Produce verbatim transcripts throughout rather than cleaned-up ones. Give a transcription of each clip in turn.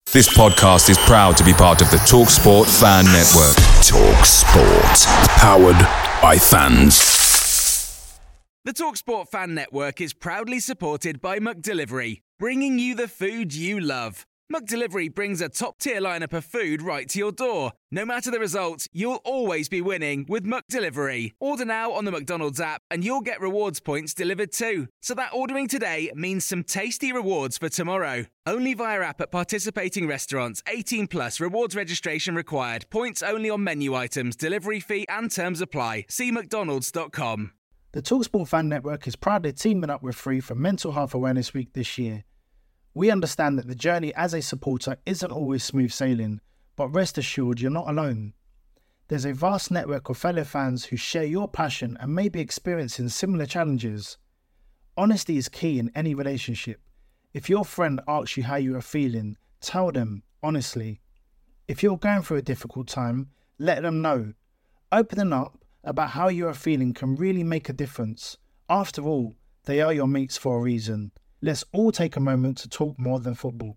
This podcast is proud to be part of the TalkSport Fan Network. TalkSport. Powered by fans. The TalkSport Fan Network is proudly supported by McDelivery, bringing you the food you love. McDelivery brings a top-tier lineup of food right to your door. No matter the result, you'll always be winning with McDelivery. Order now on the McDonald's app and you'll get rewards points delivered too. So that ordering today means some tasty rewards for tomorrow. Only via app at participating restaurants. eighteen plus, rewards registration required. Points only on menu items, delivery fee and terms apply. See mcdonalds dot com. The TalkSport Fan Network is proudly teaming up with Free for Mental Health Awareness Week this year. We understand that the journey as a supporter isn't always smooth sailing, but rest assured you're not alone. There's a vast network of fellow fans who share your passion and may be experiencing similar challenges. Honesty is key in any relationship. If your friend asks you how you are feeling, tell them honestly. If you're going through a difficult time, let them know. Opening up about how you are feeling can really make a difference. After all, they are your mates for a reason. Let's all take a moment to talk more than football.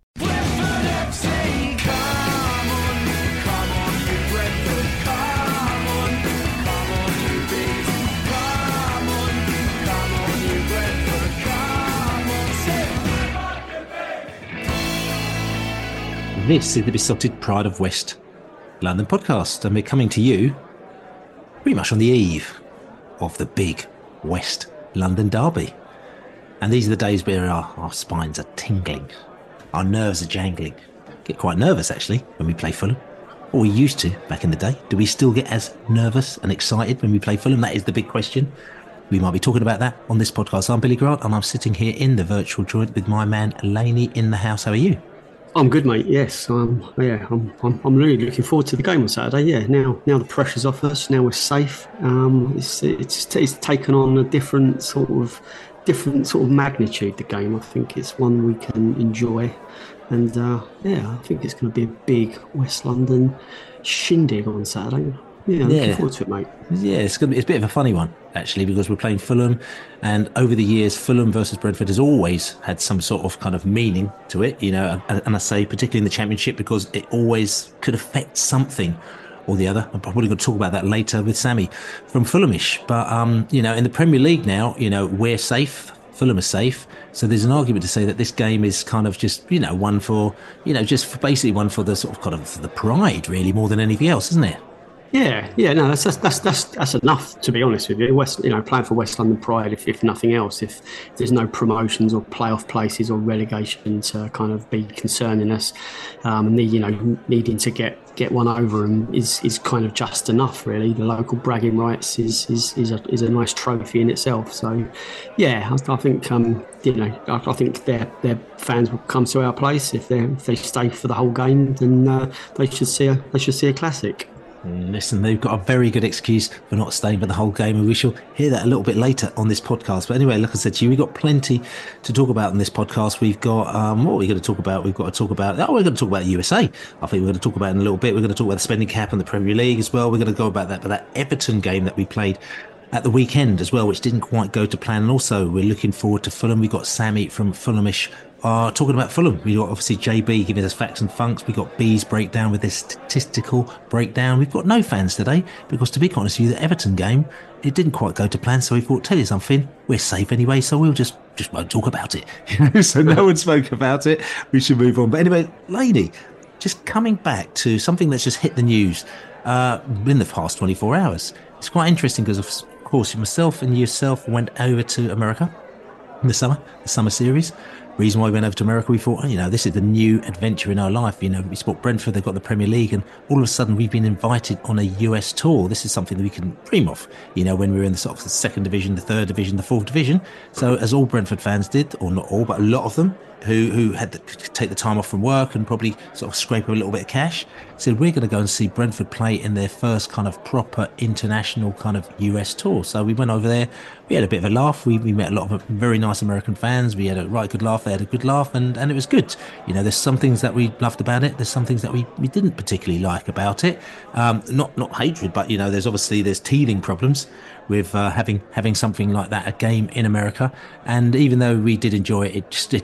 This is the Besotted Pride of West London podcast, and we're coming to you pretty much on the eve of the big West London derby. And these are the days where our, our spines are tingling, our nerves are jangling. Get quite nervous, actually, when we play Fulham. Or we used to back in the day. Do we still get as nervous and excited when we play Fulham? That is the big question. We might be talking about that on this podcast. I'm Billy Grant, and I'm sitting here in the virtual joint with my man Laney in the house. How are you? I'm good, mate. Yes, um, yeah, I'm, I'm. I'm really looking forward to the game on Saturday. Yeah, now, now the pressure's off us. Now we're safe. Um, it's, it's, it's taken on a different sort of, different sort of magnitude. The game, I think, it's one we can enjoy, and uh, yeah, I think it's going to be a big West London shindig on Saturday. Yeah, I'm yeah. looking forward to it, mate. Yeah, it's going to be, it's a bit of a funny one, actually, because we're playing Fulham, and over the years, Fulham versus Brentford has always had some sort of kind of meaning to it, you know, and, and I say particularly in the Championship because it always could affect something or the other. I'm probably going to talk about that later with Sammy from Fulhamish. But, um, you know, in the Premier League now, you know, we're safe. Fulham is safe. So there's an argument to say that this game is kind of just, you know, one for, you know, just for basically one for the sort of kind of the pride, really, more than anything else, isn't it? Yeah, yeah, no, that's that's that's that's enough, to be honest with you. West, you know, playing for West London pride, if, if nothing else, if there's no promotions or playoff places or relegation to kind of be concerning us, um, and the, you know, needing to get, get one over them is, is kind of just enough, really. The local bragging rights is is is a is a nice trophy in itself. So, yeah, I, I think um, you know, I, I think their their fans will come to our place if they if they stay for the whole game. Then uh, they should see a they should see a classic. Listen, they've got a very good excuse for not staying for the whole game, and we shall hear that a little bit later on this podcast. But anyway, like I said to you, we've got plenty to talk about on this podcast. We've got, um, what are we going to talk about? We've got to talk about, oh, we're going to talk about the U S A. I think we're going to talk about it in a little bit. We're going to talk about the spending cap and the Premier League as well. We're going to go about that, but that Everton game that we played at the weekend as well, which didn't quite go to plan. And also, we're looking forward to Fulham. We've got Sammy from Fulhamish Uh, talking about Fulham. We got obviously J B giving us facts and funks. We got B's breakdown with this statistical breakdown. We've got no fans today because, to be honest with you, the Everton game, it didn't quite go to plan. So we thought, tell you something, we're safe anyway, so we'll just just won't talk about it. So no one spoke about it. We should move on. But anyway, lady, just coming back to something that's just hit the news uh, in the past twenty-four hours. It's quite interesting because, of course, myself and yourself went over to America in the summer, the summer series. Reason why we went over to America, we thought, oh, you know, this is the new adventure in our life. You know, we support Brentford, they've got the Premier League, and all of a sudden we've been invited on a U S tour. This is something that we can dream of, you know, when we were in the sort of the second division, the third division, the fourth division. So as all Brentford fans did, or not all, but a lot of them, who who had to take the time off from work and probably sort of scrape a little bit of cash, said, we're going to go and see Brentford play in their first kind of proper international kind of U S tour. So we went over there. We had a bit of a laugh. We, we met a lot of very nice American fans. We had a right good laugh. They had a good laugh, and, and it was good. You know, there's some things that we loved about it. There's some things that we, we didn't particularly like about it. Um, not not hatred, but, you know, there's obviously there's teething problems with uh, having having something like that, a game in America. And even though we did enjoy it, it just it didn't really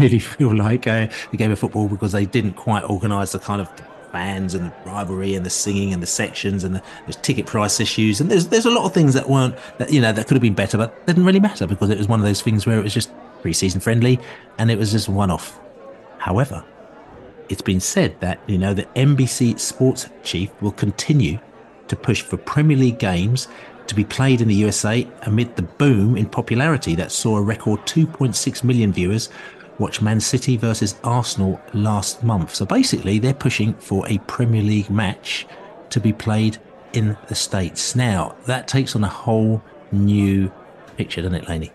really feel like uh, the game of football because they didn't quite organise the kind of fans and the rivalry and the singing and the sections and the there's ticket price issues, and there's there's a lot of things that weren't that you know that could have been better, but it didn't really matter because it was one of those things where it was just pre-season friendly and it was just one-off. However, it's been said that you know the N B C sports chief will continue to push for Premier League games to be played in the U S A amid the boom in popularity that saw a record two point six million viewers watch Man City versus Arsenal last month. So basically, they're pushing for a Premier League match to be played in the States. Now, that takes on a whole new picture, doesn't it, Laney?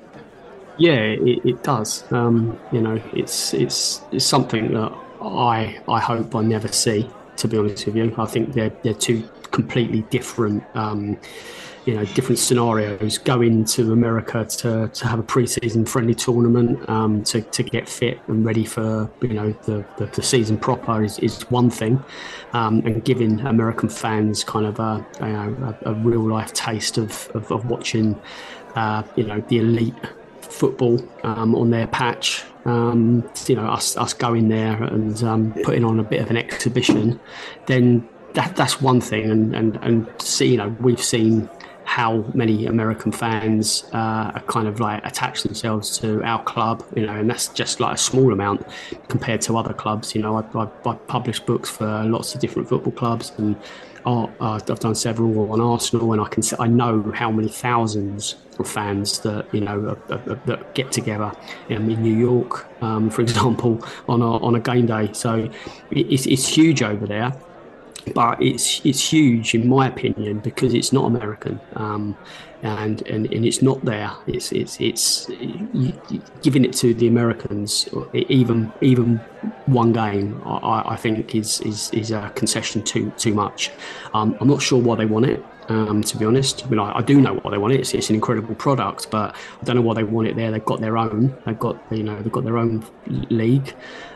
Yeah, it, it does. Um, you know, it's it's it's something that I I hope I never see. To be honest with you, I think they're they're two completely different. Um, you know, different scenarios. Going to America to, to have a pre-season friendly tournament, um, to, to get fit and ready for, you know, the, the, the season proper is, is one thing. Um, and giving American fans kind of a, you know, a, a real life taste of, of, of watching, uh, you know, the elite football um, on their patch. Um, you know, us, us going there and um, putting on a bit of an exhibition, then that that's one thing. And, and, and see, you know, we've seen how many American fans uh, are kind of like attach themselves to our club, you know, and that's just like a small amount compared to other clubs. You know, I, I, I publish books for lots of different football clubs, and uh, I've done several on Arsenal, and I can I know how many thousands of fans that you know are, are, are, that get together in New York, um, for example, on a on a game day. So it's it's huge over there. But it's it's huge in my opinion because it's not American, um, and, and and it's not there. It's it's it's you, you, giving it to the Americans, even even one game. I, I think is, is is a concession too too much. Um, I'm not sure why they want it. Um, to be honest, I mean, I, I do know why they want it. It's, it's an incredible product, but I don't know why they want it there. They've got their own. They've got you know they've got their own league,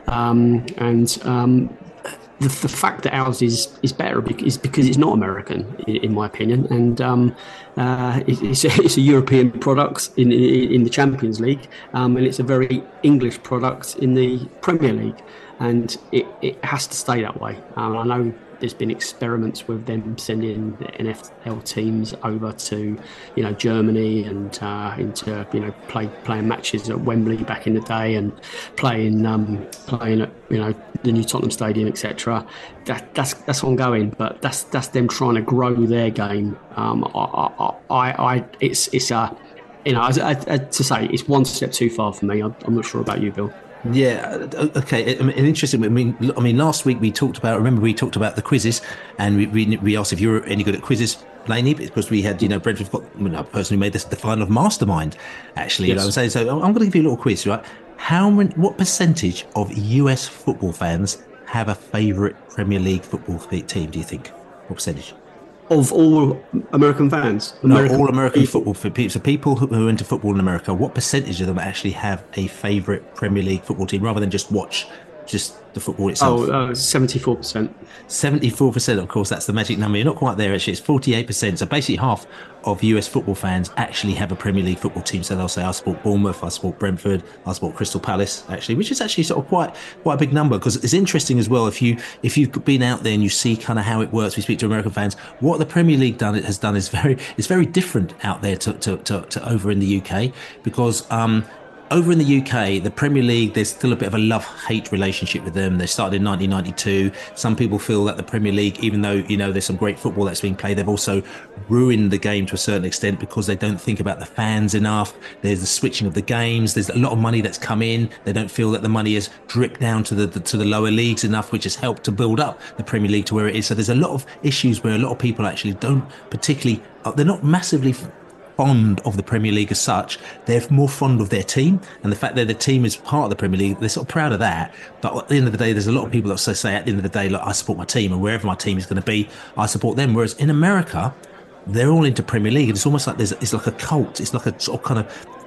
um, and. Um, The, the fact that ours is, is better is because it's not American, in, in my opinion, and um, uh, it, it's, a, it's a European product in, in in the Champions League, um, and it's a very English product in the Premier League, and it, it has to stay that way. Um, I know there's been experiments with them sending the N F L teams over to, you know, Germany and uh, into you know play playing matches at Wembley back in the day and playing um, playing at you know the new Tottenham Stadium, et cetera. That that's that's ongoing, but that's that's them trying to grow their game. Um, I, I, I it's it's a you know as, as, to say it's one step too far for me. I'm, I'm not sure about you, Bill. Yeah, okay. I mean, interesting. I mean, I mean, last week we talked about. Remember, we talked about the quizzes, and we we, we asked if you were any good at quizzes, Laney, because we had, you know, Brentford got. I mean, I personally made this the final of Mastermind. Actually, yes. You know, saying so. I'm going to give you a little quiz, right? How many? What percentage of U S football fans have a favourite Premier League football team? Do you think? What percentage? Of all American fans? American no, all American people. football people. So people who are into football in America, what percentage of them actually have a favourite Premier League football team rather than just watch just the football itself? Oh, uh, seventy-four percent. seventy-four percent, of course, that's the magic number. You're not quite there, actually. It's forty-eight percent. So basically half of U S football fans actually have a Premier League football team. So they'll say, I support Bournemouth, I support Brentford, I support Crystal Palace, actually, which is actually sort of quite quite a big number, because it's interesting as well. If, you, if you've been out there and you see kind of how it works, we speak to American fans, what the Premier League done it has done is very it's very different out there to, to, to, to over in the U K, because um, over in the U K, the Premier League, there's still a bit of a love-hate relationship with them. They started in nineteen ninety-two. Some people feel that the Premier League, even though, you know, there's some great football that's being played, they've also ruined the game to a certain extent because they don't think about the fans enough. There's the switching of the games. There's a lot of money that's come in. They don't feel that the money has dripped down to the, the to the lower leagues enough, which has helped to build up the Premier League to where it is. So there's a lot of issues where a lot of people actually don't particularly, they're not massively fond of the Premier League as such. They're more fond of their team, and the fact that the team is part of the Premier League, they're sort of proud of that. But at the end of the day, there's a lot of people that say at the end of the day, like, I support my team, and wherever my team is going to be, I support them. Whereas in America, they're all into Premier League, and it's almost like there's it's like a cult. It's like a sort of kind of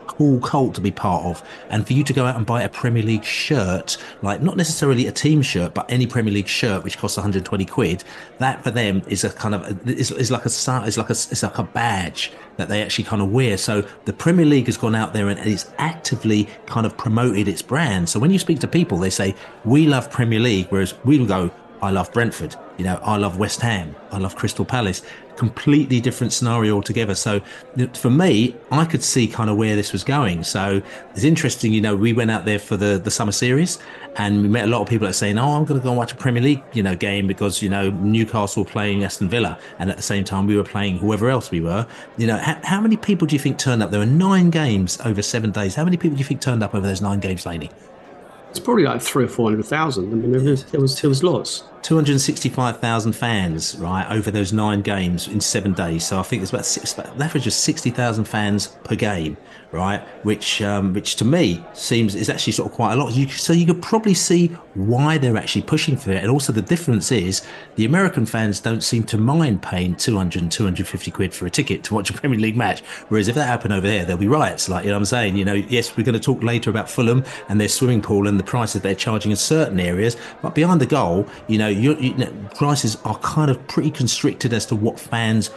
cool cult to be part of. And for you to go out and buy a Premier League shirt, like not necessarily a team shirt, but any Premier League shirt, which costs one hundred twenty quid, that for them is a kind of, is, is like a, is like a, it's like a badge that they actually kind of wear. So the Premier League has gone out there and it's actively kind of promoted its brand. So when you speak to people, they say, we love Premier League, whereas we will go, I love Brentford, you know, I love West Ham, I love Crystal Palace. Completely different scenario altogether. So for me, I could see kind of where this was going. So it's interesting, you know, we went out there for the, the summer series and we met a lot of people that are saying, oh, I'm going to go and watch a Premier League, you know, game because, you know, Newcastle were playing Aston Villa. And at the same time, we were playing whoever else we were. You know, how, how many people do you think turned up? There were nine games over seven days. How many people do you think turned up over those nine games, Laney? It's probably like three or four hundred thousand. I mean, there was, there was, there was lots. two hundred sixty-five thousand fans, right, over those nine games in seven days. So I think there's about, six, about an average of sixty thousand fans per game, right? Which, um, which to me seems is actually sort of quite a lot. You, so you could probably see why they're actually pushing for it. And also the difference is the American fans don't seem to mind paying two hundred, two hundred fifty quid for a ticket to watch a Premier League match. Whereas if that happened over there, there'll be riots. Like, you know what I'm saying? You know, yes, we're going to talk later about Fulham and their swimming pool and the prices they're charging in certain areas. But behind the goal, you know, you, you know, prices are kind of pretty constricted as to what fans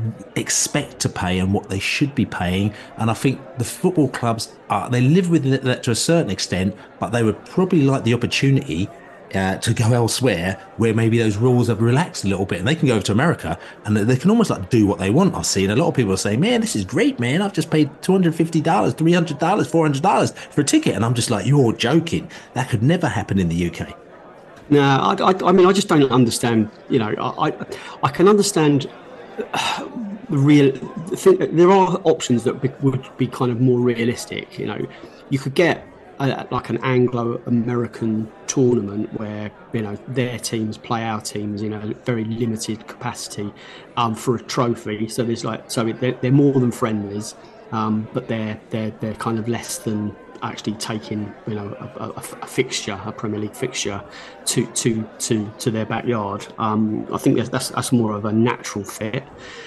expect to pay and what they should be paying. And I think the football clubs are, they live with that to a certain extent, but they would probably like the opportunity uh, to go elsewhere where maybe those rules have relaxed a little bit and they can go over to America and they can almost like do what they want. I've seen a lot of people say, man, this is great, man. I've just paid two hundred fifty dollars, three hundred dollars, four hundred dollars for a ticket. And I'm just like, you're joking. That could never happen in the U K. No, I, I, I mean, I just don't understand. You know, I, I, I can understand the real. There are options that be, would be kind of more realistic. You know, you could get a, like an Anglo-American tournament where, you know, their teams play our teams in a very limited capacity um, for a trophy. So there's like, so they're, they're more than friendlies, um, but they're they're they're kind of less than actually taking, you know, a, a, a fixture, a Premier League fixture, to to to to their backyard. Um, I think that's, that's that's more of a natural fit.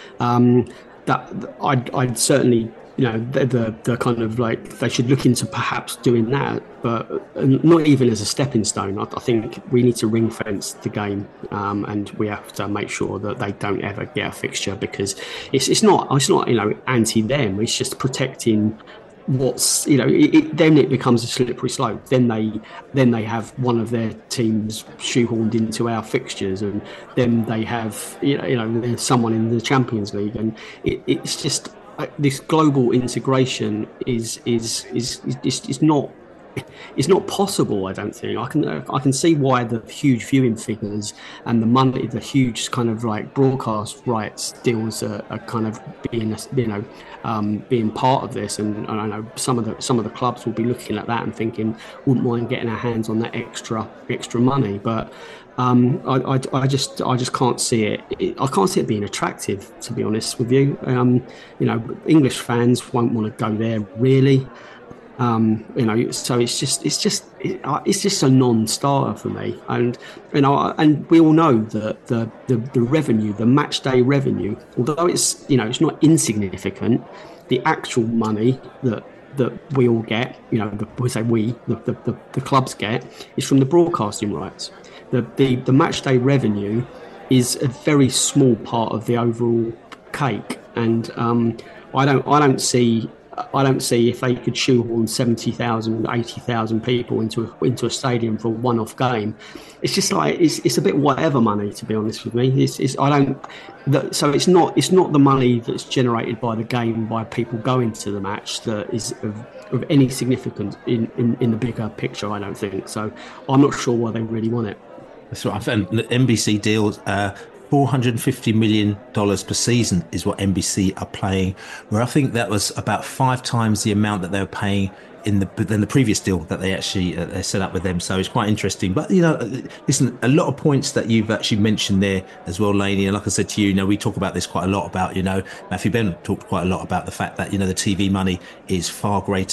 Um, that I'd, I'd certainly, you know, the, the the kind of like they should look into perhaps doing that, but not even as a stepping stone. I, I think we need to ring fence the game, um, and we have to make sure that they don't ever get a fixture, because it's it's not it's not you know anti them. It's just protecting what's, you know, it, it, then it becomes a slippery slope. Then they then they have one of their teams shoehorned into our fixtures, and then they have, you know, you know there's someone in the Champions League, and it, it's just uh, this global integration is is is is, is not. It's not possible, I don't think. I can I can see why the huge viewing figures and the money, the huge kind of like broadcast rights deals are, are kind of being, you know, um, being part of this. And, and I know some of the some of the clubs will be looking at that and thinking, wouldn't mind getting our hands on that extra extra money. But um, I, I, I just I just can't see it. I can't see it being attractive, to be honest with you. Um, you know, English fans won't want to go there really. Um, you know, so it's just, it's just, it, it's just a non-starter for me. And you know, and we all know that the, the the revenue, the match day revenue, although it's, you know, it's not insignificant, the actual money that that we all get, you know, the, we say we, the, the, the, the clubs get, is from the broadcasting rights. The, the the match day revenue is a very small part of the overall cake, and um, I don't, I don't see. I don't see if they could shoehorn seventy thousand, eighty thousand people into a, into a stadium for a one-off game. It's just like, it's it's a bit whatever money, to be honest with me. It's, it's I don't. The, so it's not it's not the money that's generated by the game, by people going to the match, that is of, of any significance in, in, in the bigger picture, I don't think. So I'm not sure why they really want it. That's right. And the N B C deals. Uh, four hundred fifty million dollars per season is what N B C are paying, where I think that was about five times the amount that they were paying in the than the previous deal that they actually uh, they set up with them. So it's quite interesting. But, you know, listen, a lot of points that you've actually mentioned there as well, Laney. And like I said to you, you know, we talk about this quite a lot about, you know, Matthew Ben talked quite a lot about the fact that, you know, the T V money is far greater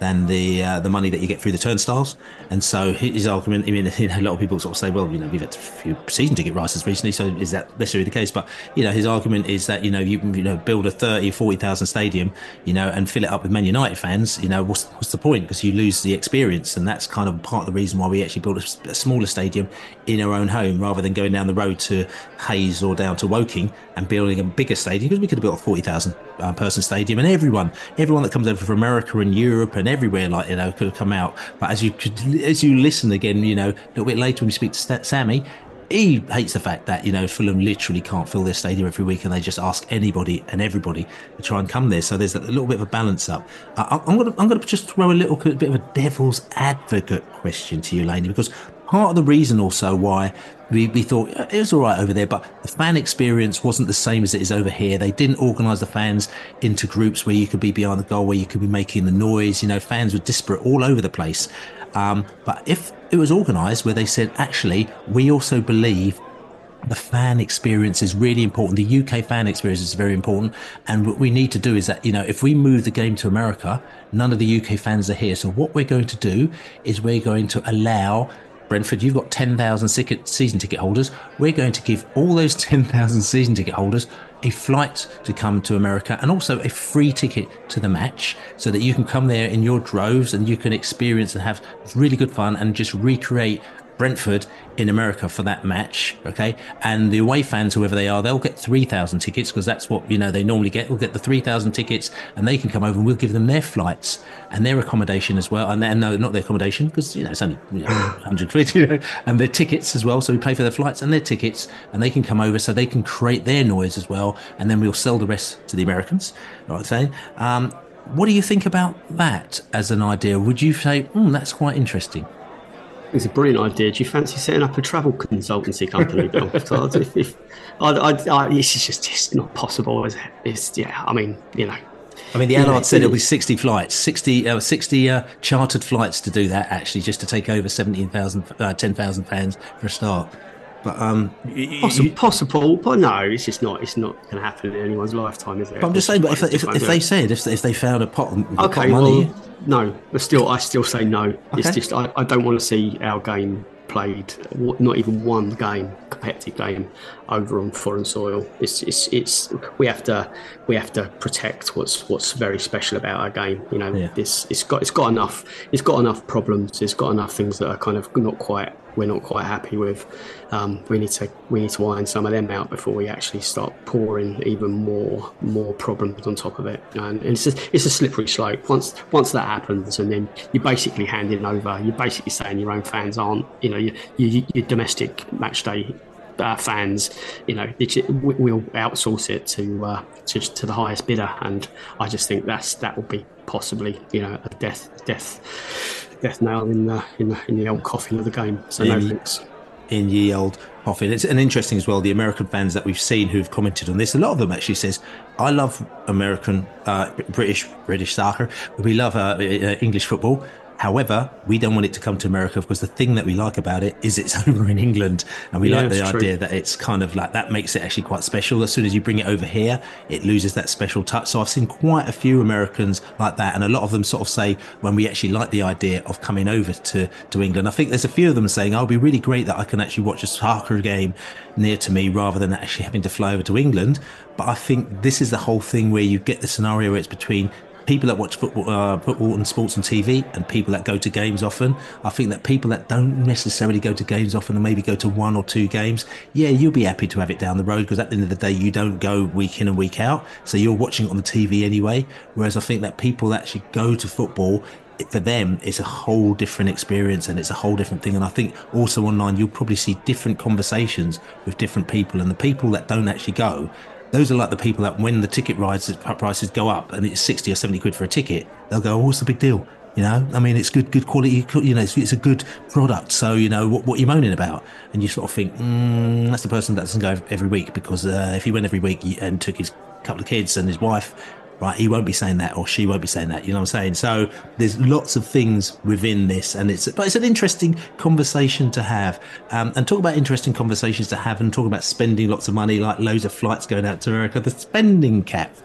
than the uh, the money that you get through the turnstiles. And so his argument, I mean, you know, a lot of people sort of say, well, you know, we've had a few season ticket prices recently, so is that necessarily the case? But, you know, his argument is that, you know, you can, you know, build a thirty, forty thousand stadium, you know, and fill it up with Man United fans, you know, what's, what's the point? Because you lose the experience. And that's kind of part of the reason why we actually built a, a smaller stadium in our own home, rather than going down the road to Hayes or down to Woking and building a bigger stadium, because we could have built a forty thousand uh, person stadium, and everyone, everyone that comes over from America and Europe and everywhere, like, you know, could have come out. But as you could, as you listen again, you know, a little bit later when we speak to Sammy, he hates the fact that, you know, Fulham literally can't fill their stadium every week, and they just ask anybody and everybody to try and come there. So there's a little bit of a balance up. Uh, I'm going to I'm going to just throw a little bit of a devil's advocate question to you, Laney, because part of the reason also why we, we thought it was all right over there, but the fan experience wasn't the same as it is over here. They didn't organise the fans into groups where you could be behind the goal, where you could be making the noise. You know, fans were disparate all over the place. Um, but if it was organised where they said, actually, we also believe the fan experience is really important. The U K fan experience is very important. And what we need to do is that, you know, if we move the game to America, none of the U K fans are here. So what we're going to do is we're going to allow Brentford, you've got ten thousand season ticket holders. We're going to give all those ten thousand season ticket holders a flight to come to America, and also a free ticket to the match, so that you can come there in your droves and you can experience and have really good fun and just recreate Brentford in America for that match. Okay, and the away fans, whoever they are, they'll get three thousand tickets, because that's what, you know, they normally get. We'll get the three thousand tickets, and they can come over and we'll give them their flights and their accommodation as well. And then, no, not their accommodation, because, you know, it's only, you know, one hundred quid, you know, and their tickets as well. So we pay for their flights and their tickets, and they can come over so they can create their noise as well. And then we'll sell the rest to the Americans. You know what I'm saying? Um, what do you think about that as an idea? Would you say, hmm, that's quite interesting? It's a brilliant idea. Do you fancy setting up a travel consultancy company, Bill? if, if, I, I, I, it's just it's not possible, is it? It's, yeah, I mean, you know. I mean, the Allard said it'll be sixty flights, sixty, uh, sixty uh, chartered flights to do that, actually, just to take over seventeen thousand, uh, ten thousand fans for a start. But um, possible, you, possible, but no, it's just not. It's not going to happen in anyone's lifetime, is it? But I'm just saying. But if, if, if they said, if, if they found a pot, okay, pot of money, well, no, but still, I still say no. Okay. It's just I, I don't want to see our game played, not even one game, competitive game, over on foreign soil. It's it's it's we have to we have to protect what's what's very special about our game. You know, yeah. this it's got it's got enough it's got enough problems. It's got enough things that are kind of not quite we're not quite happy with. Um, we need to we need to iron some of them out before we actually start pouring even more more problems on top of it. And it's a, it's a slippery slope. Once once that happens, and then you're basically handing over. You're basically saying your own fans aren't. You know, your, your, your domestic match day uh, fans. You know, we'll outsource it to, uh, to to the highest bidder. And I just think that's that will be possibly, you know, a death death. death nail in the, in the in the old coffin of the game. So no thanks. In ye old coffin. It's and interesting as well, the American fans that we've seen who've commented on this, a lot of them actually says, I love American uh, British British soccer, we love uh, English football. However, we don't want it to come to America, because the thing that we like about it is it's over in England, and we yeah, like the idea true. that it's kind of like that makes it actually quite special. As soon as you bring it over here, it loses that special touch. So I've seen quite a few Americans like that, and a lot of them sort of say when we actually like the idea of coming over to, to England. I think there's a few of them saying, oh, it'll be really great that I can actually watch a soccer game near to me rather than actually having to fly over to England. But I think this is the whole thing where you get the scenario where it's between people that watch football, uh, football and sports on T V, and people that go to games often. I think that people that don't necessarily go to games often, and maybe go to one or two games, yeah, you'll be happy to have it down the road, because at the end of the day, you don't go week in and week out, so you're watching it on the T V anyway. Whereas I think that people that actually go to football, for them, it's a whole different experience, and it's a whole different thing. And I think also online, you'll probably see different conversations with different people, and the people that don't actually go, those are like the people that when the ticket prices go up and it's sixty or seventy quid for a ticket, they'll go, oh, what's the big deal? You know, I mean, it's good, good quality, you know, it's, it's a good product. So, you know, what, what are you moaning about? And you sort of think, mm, that's the person that doesn't go every week, because uh, if he went every week and took his couple of kids and his wife, right, he won't be saying that, or she won't be saying that, you know what I'm saying? So there's lots of things within this, and it's but it's an interesting conversation to have, um, and talk about interesting conversations to have, and talk about spending lots of money, like loads of flights going out to America, the spending cap.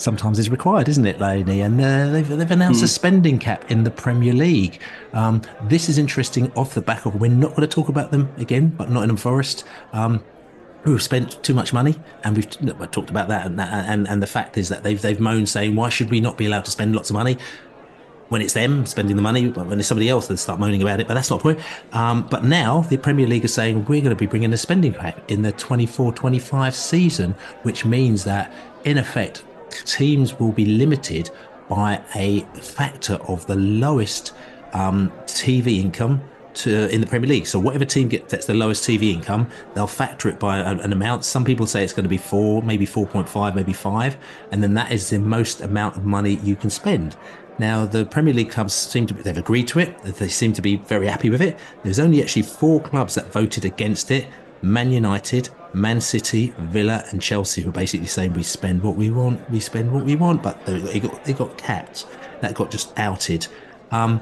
sometimes is required, isn't it, Lainey? And uh, they've, they've announced mm. a spending cap in the Premier League. Um, this is interesting off the back of, we're not going to talk about them again, but Nottingham Forest, um, who have spent too much money, and we've talked about that. And, and and the fact is that they've they've moaned, saying, why should we not be allowed to spend lots of money when it's them spending the money? When it's somebody else, they start moaning about it. But that's not the point. Um, but now the Premier League is saying we're going to be bringing a spending cap in the twenty-four twenty-five season, which means that in effect teams will be limited by a factor of the lowest um, T V income to in the Premier League. So whatever team gets that's the lowest T V income, they'll factor it by an, an amount. Some people say it's going to be four, maybe four point five, maybe five, and then that is the most amount of money you can spend. Now the Premier League clubs seem to be, they've agreed to it. They seem to be very happy with it. There's only actually four clubs that voted against it: Man United, Man City, Villa, and Chelsea, who are basically saying we spend what we want, we spend what we want, but they got they got capped. That got just outed. Um,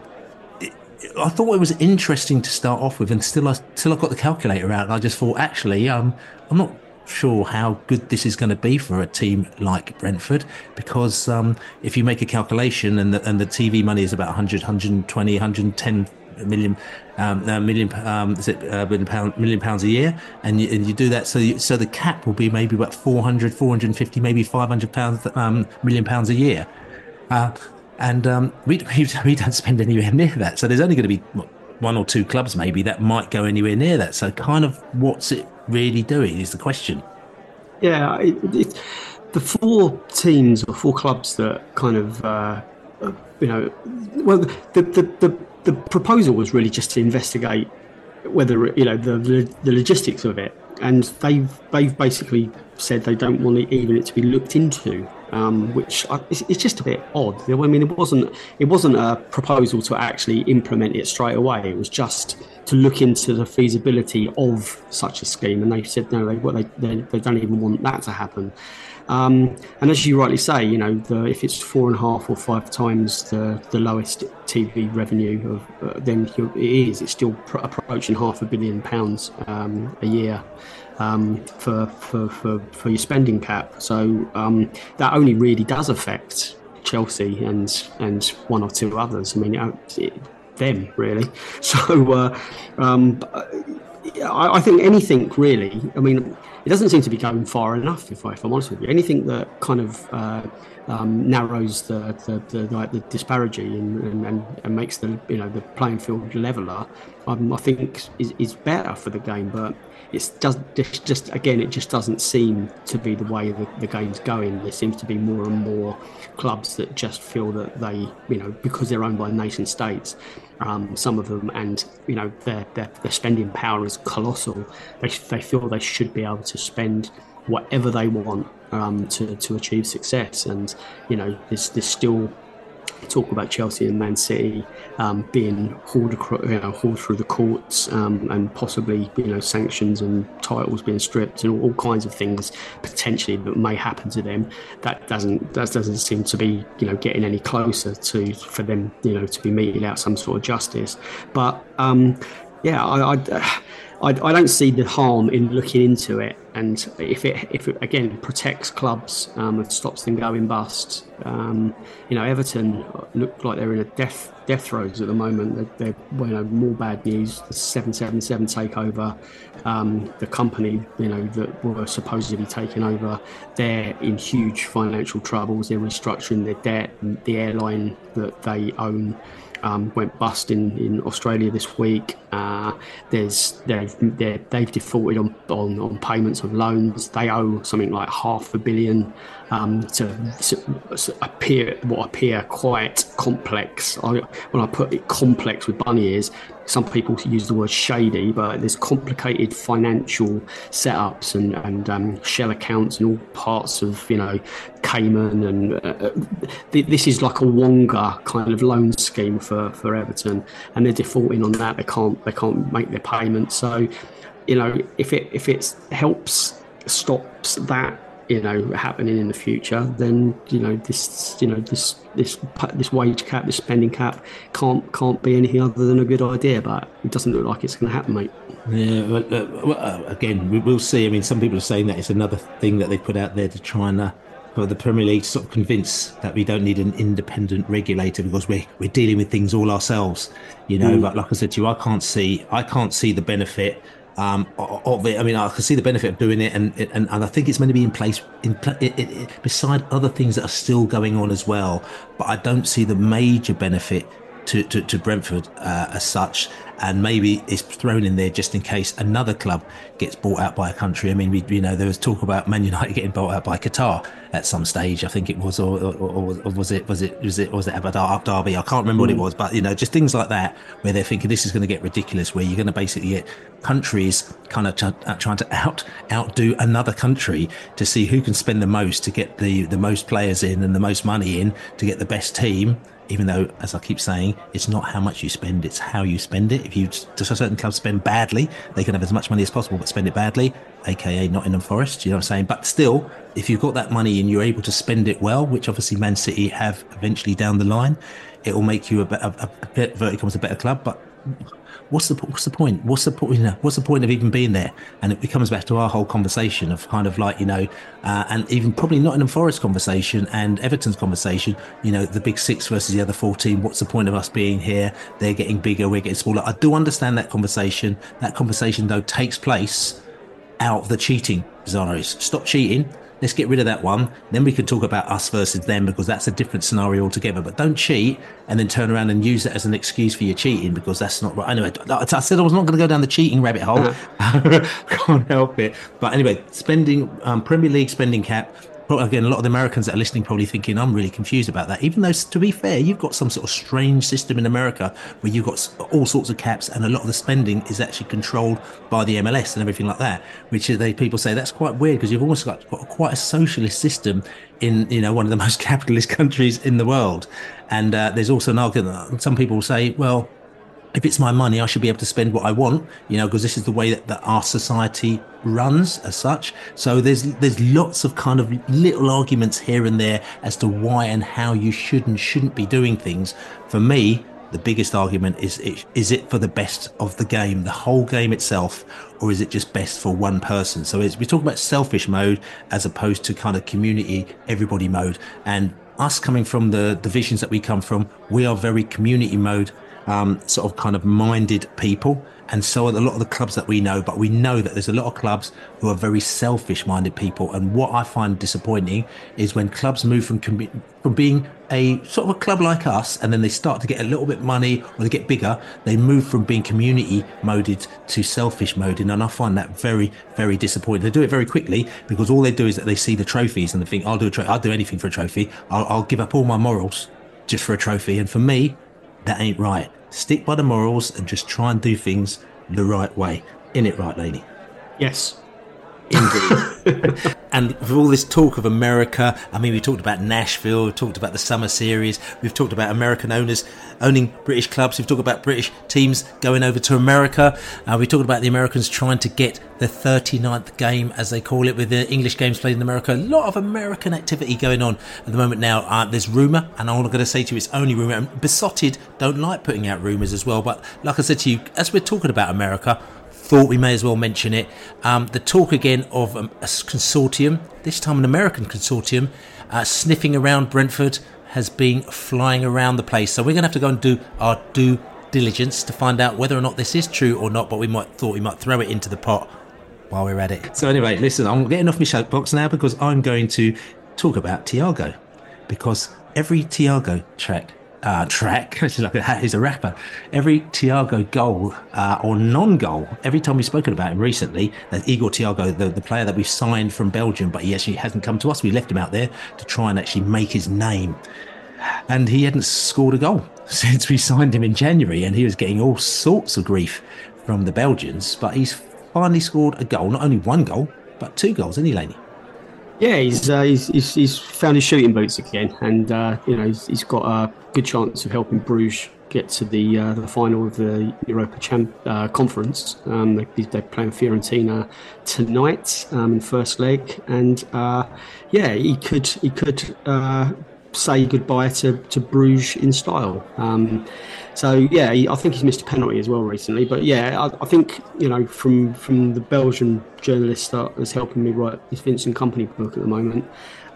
I thought it was interesting to start off with, and still, I still I got the calculator out, and I just thought, actually, um, I'm not sure how good this is going to be for a team like Brentford, because um, if you make a calculation and the, and the T V money is about one hundred, one hundred twenty, one hundred ten million, um, uh, million, um, is it uh, million, pound, million pounds a year, and you, and you do that, so you, so the cap will be maybe about four hundred, four hundred fifty, maybe five hundred pounds, um, million pounds a year. Uh, And um, we, we don't spend anywhere near that. So there's only going to be what, one or two clubs maybe that might go anywhere near that. So kind of what's it really doing is the question. Yeah, it, it, the four teams or four clubs that kind of, uh, you know, well, the, the, the, the proposal was really just to investigate whether, you know, the, the logistics of it. And they've, they've basically said they don't want it, even it to be looked into. Um, which I, it's, it's just a bit odd. I mean, it wasn't it wasn't a proposal to actually implement it straight away. It was just to look into the feasibility of such a scheme, and they said no, they well, they, they, they don't even want that to happen. Um, and as you rightly say, you know, the, if it's four and a half or five times the, the lowest T V revenue of, uh, then it is. It's still pr- approaching half a billion pounds um, a year. Um, for, for, for, for your spending cap. So um, that only really does affect Chelsea and and one or two others. I mean, it, it, them really. So uh, um, I, I think anything really, I mean, it doesn't seem to be going far enough, if, I, if I'm honest with you. Anything that kind of uh, um, narrows the the, the, like the disparity and, and, and makes the you know the playing field leveler, um, I think is, is better for the game. But it's just, just, just again, it just doesn't seem to be the way the, the game's going. There seems to be more and more clubs that just feel that they, you know, because they're owned by nation states, um, some of them, and you know, their, their their spending power is colossal. They they feel they should be able to spend whatever they want um, to to achieve success. And you know, there's there's still talk about Chelsea and Man City um, being hauled, across, you know, hauled through the courts um, and possibly, you know, sanctions and titles being stripped and all, all kinds of things potentially that may happen to them. That doesn't that doesn't seem to be, you know, getting any closer to for them, you know, to be meted out some sort of justice. But um, yeah, I. I I, I don't see the harm in looking into it, and if it, if it again protects clubs um, and stops them going bust. Um, you know, Everton look like they're in a death death throes at the moment. They're, they're you know, more bad news. The seven seven seven takeover, um, the company you know that were supposed to be taking over, they're in huge financial troubles. They're restructuring their debt. The airline that they own Um, went bust in, in Australia this week. Uh, there's they've they've defaulted on, on on payments of loans. They owe something like half a billion um, to, to appear what appear quite complex. I, when I put it complex with bunny ears, some people use the word shady, but there's complicated financial setups and and um, shell accounts in all parts of you know Cayman, and uh, this is like a Wonga kind of loan scheme for, for Everton, and they're defaulting on that. They can't they can't make their payments. So, you know, if it if it helps stops that you know happening in the future, then you know this you know this this this wage cap, this spending cap can't can't be anything other than a good idea. But it doesn't look like it's going to happen, mate. Yeah, well, uh, well, uh, again, we, we'll see. I mean, some people are saying that it's another thing that they put out there to try and uh, for the Premier League to sort of convince that we don't need an independent regulator because we're we're dealing with things all ourselves, you know. Mm. But like I said to you, I can't see I can't see the benefit um, of it. I mean, I can see the benefit of doing it, and and, and I think it's meant to be in place in it, it, it, beside other things that are still going on as well. But I don't see the major benefit to to, to Brentford uh, as such. And maybe it's thrown in there just in case another club gets bought out by a country. I mean, we, you know, there was talk about Man United getting bought out by Qatar at some stage. I think it was, or, or, or was it, was it, was it, was it Abu Dhabi? I can't remember what it was, but you know, just things like that where they're thinking this is going to get ridiculous. Where you're going to basically get countries kind of t- trying to out outdo another country to see who can spend the most to get the the most players in and the most money in to get the best team. Even though, as I keep saying, it's not how much you spend, it's how you spend it. If you, just a certain club spend badly, they can have as much money as possible, but spend it badly, aka Nottingham Forest, you know what I'm saying? But still, if you've got that money and you're able to spend it well, which obviously Man City have eventually down the line, it will make you a better, a, a, vertically a better club. But what's the what's the point? What's the point? You know, what's the point of even being there? And it comes back to our whole conversation of kind of like, you know, uh, and even probably Nottingham Forest conversation and Everton's conversation. You know, the big six versus the other fourteen. What's the point of us being here? They're getting bigger, we're getting smaller. I do understand that conversation. That conversation though takes place out of the cheating scenarios. Stop cheating. Let's get rid of that one. Then we can talk about us versus them because that's a different scenario altogether. But don't cheat and then turn around and use it as an excuse for your cheating because that's not right. Anyway, I said I was not going to go down the cheating rabbit hole. Uh-huh. Can't help it. But anyway, spending um, Premier League spending cap. Again, a lot of the Americans that are listening probably thinking, I'm really confused about that. Even though, to be fair, you've got some sort of strange system in America where you've got all sorts of caps and a lot of the spending is actually controlled by the M L S and everything like that, which they people say that's quite weird because you've almost got, got quite a socialist system in, you know, one of the most capitalist countries in the world. And uh, there's also an argument, some people say, well, if it's my money, I should be able to spend what I want, you know, because this is the way that, that our society runs as such. So there's there's lots of kind of little arguments here and there as to why and how you should and shouldn't be doing things. For me, the biggest argument is, is it for the best of the game, the whole game itself, or is it just best for one person? So it's, we talk about selfish mode as opposed to kind of community, everybody mode. And us coming from the divisions that we come from, we are very community mode Um, sort of kind of minded people, and so are a lot of the clubs that we know. But we know that there's a lot of clubs who are very selfish minded people, and what I find disappointing is when clubs move from com- from being a sort of a club like us, and then they start to get a little bit money or they get bigger, they move from being community moded to selfish moded, and I find that very, very disappointing. They do it very quickly because all they do is that they see the trophies and they think, I'll do a trophy, I'll do anything for a trophy, I'll, I'll give up all my morals just for a trophy. And for me, that ain't right. Stick by the morals and just try and do things the right way. In it right, lady? Yes. Indeed. And with all this talk of America, I mean, we talked about Nashville, we talked about the Summer Series, we've talked about American owners owning British clubs, we've talked about British teams going over to America, uh, we talked about the Americans trying to get the thirty-ninth game, as they call it, with the English games played in America. A lot of American activity going on at the moment now. Uh, there's rumour, and I'm not going to say to you it's only rumour, and Besotted don't like putting out rumours as well, but like I said to you, as we're talking about America, thought we may as well mention it. Um, the talk again of um, a consortium, this time an American consortium, uh, sniffing around Brentford, has been flying around the place. So we're going to have to go and do our due diligence to find out whether or not this is true or not, but we might thought we might throw it into the pot while we're at it. So anyway, listen, I'm getting off my soapbox now because I'm going to talk about Thiago, because every Thiago track Uh, track, he's a rapper. Every Thiago goal uh, or non-goal, every time we've spoken about him recently, that Igor Thiago, the, the player that we've signed from Belgium, but he actually hasn't come to us. We left him out there to try and actually make his name. And he hadn't scored a goal since we signed him in January, and he was getting all sorts of grief from the Belgians. But he's finally scored a goal, not only one goal, but two goals, isn't he, Laney? Yeah, he's, uh, he's he's he's found his shooting boots again, and uh, you know he's, he's got a good chance of helping Bruges get to the uh, the final of the Europa Champ uh, Conference. Um, they, they're playing Fiorentina tonight um, in first leg, and uh, yeah, he could he could uh, say goodbye to, to Bruges in style. Um, so yeah, he, I think he's missed a penalty as well recently. But yeah, I, I think you know from from the Belgian journalist that is helping me write this Vincent Kompany book at the moment.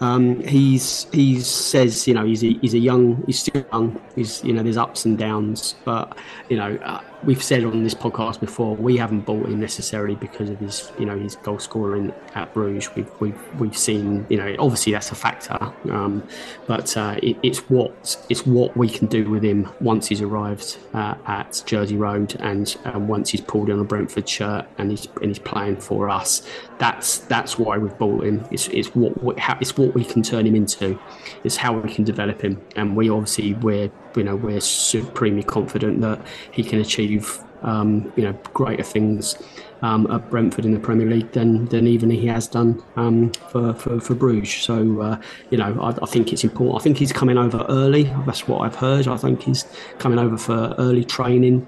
Um, he's he says, you know, he's a, he's a young, he's still young. He's, you know, there's ups and downs, but you know, uh, we've said on this podcast before, we haven't bought him necessarily because of his, you know, his goal scoring at Bruges. We've we've we've seen, you know, obviously that's a factor, um, but uh, it, it's what it's what we can do with him once he's arrived uh, at Jersey Road, and um, once he's pulled on a Brentford shirt and he's and he's playing for us. That's that's why we've bought him. It's it's what we, how, it's what we can turn him into. It's how we can develop him, and we obviously we're you know we're supremely confident that he can achieve um, you know greater things um, at Brentford in the Premier League than than even he has done um, for, for for Bruges. So uh, you know I, I think it's important. I think he's coming over early. That's what I've heard. I think he's coming over for early training.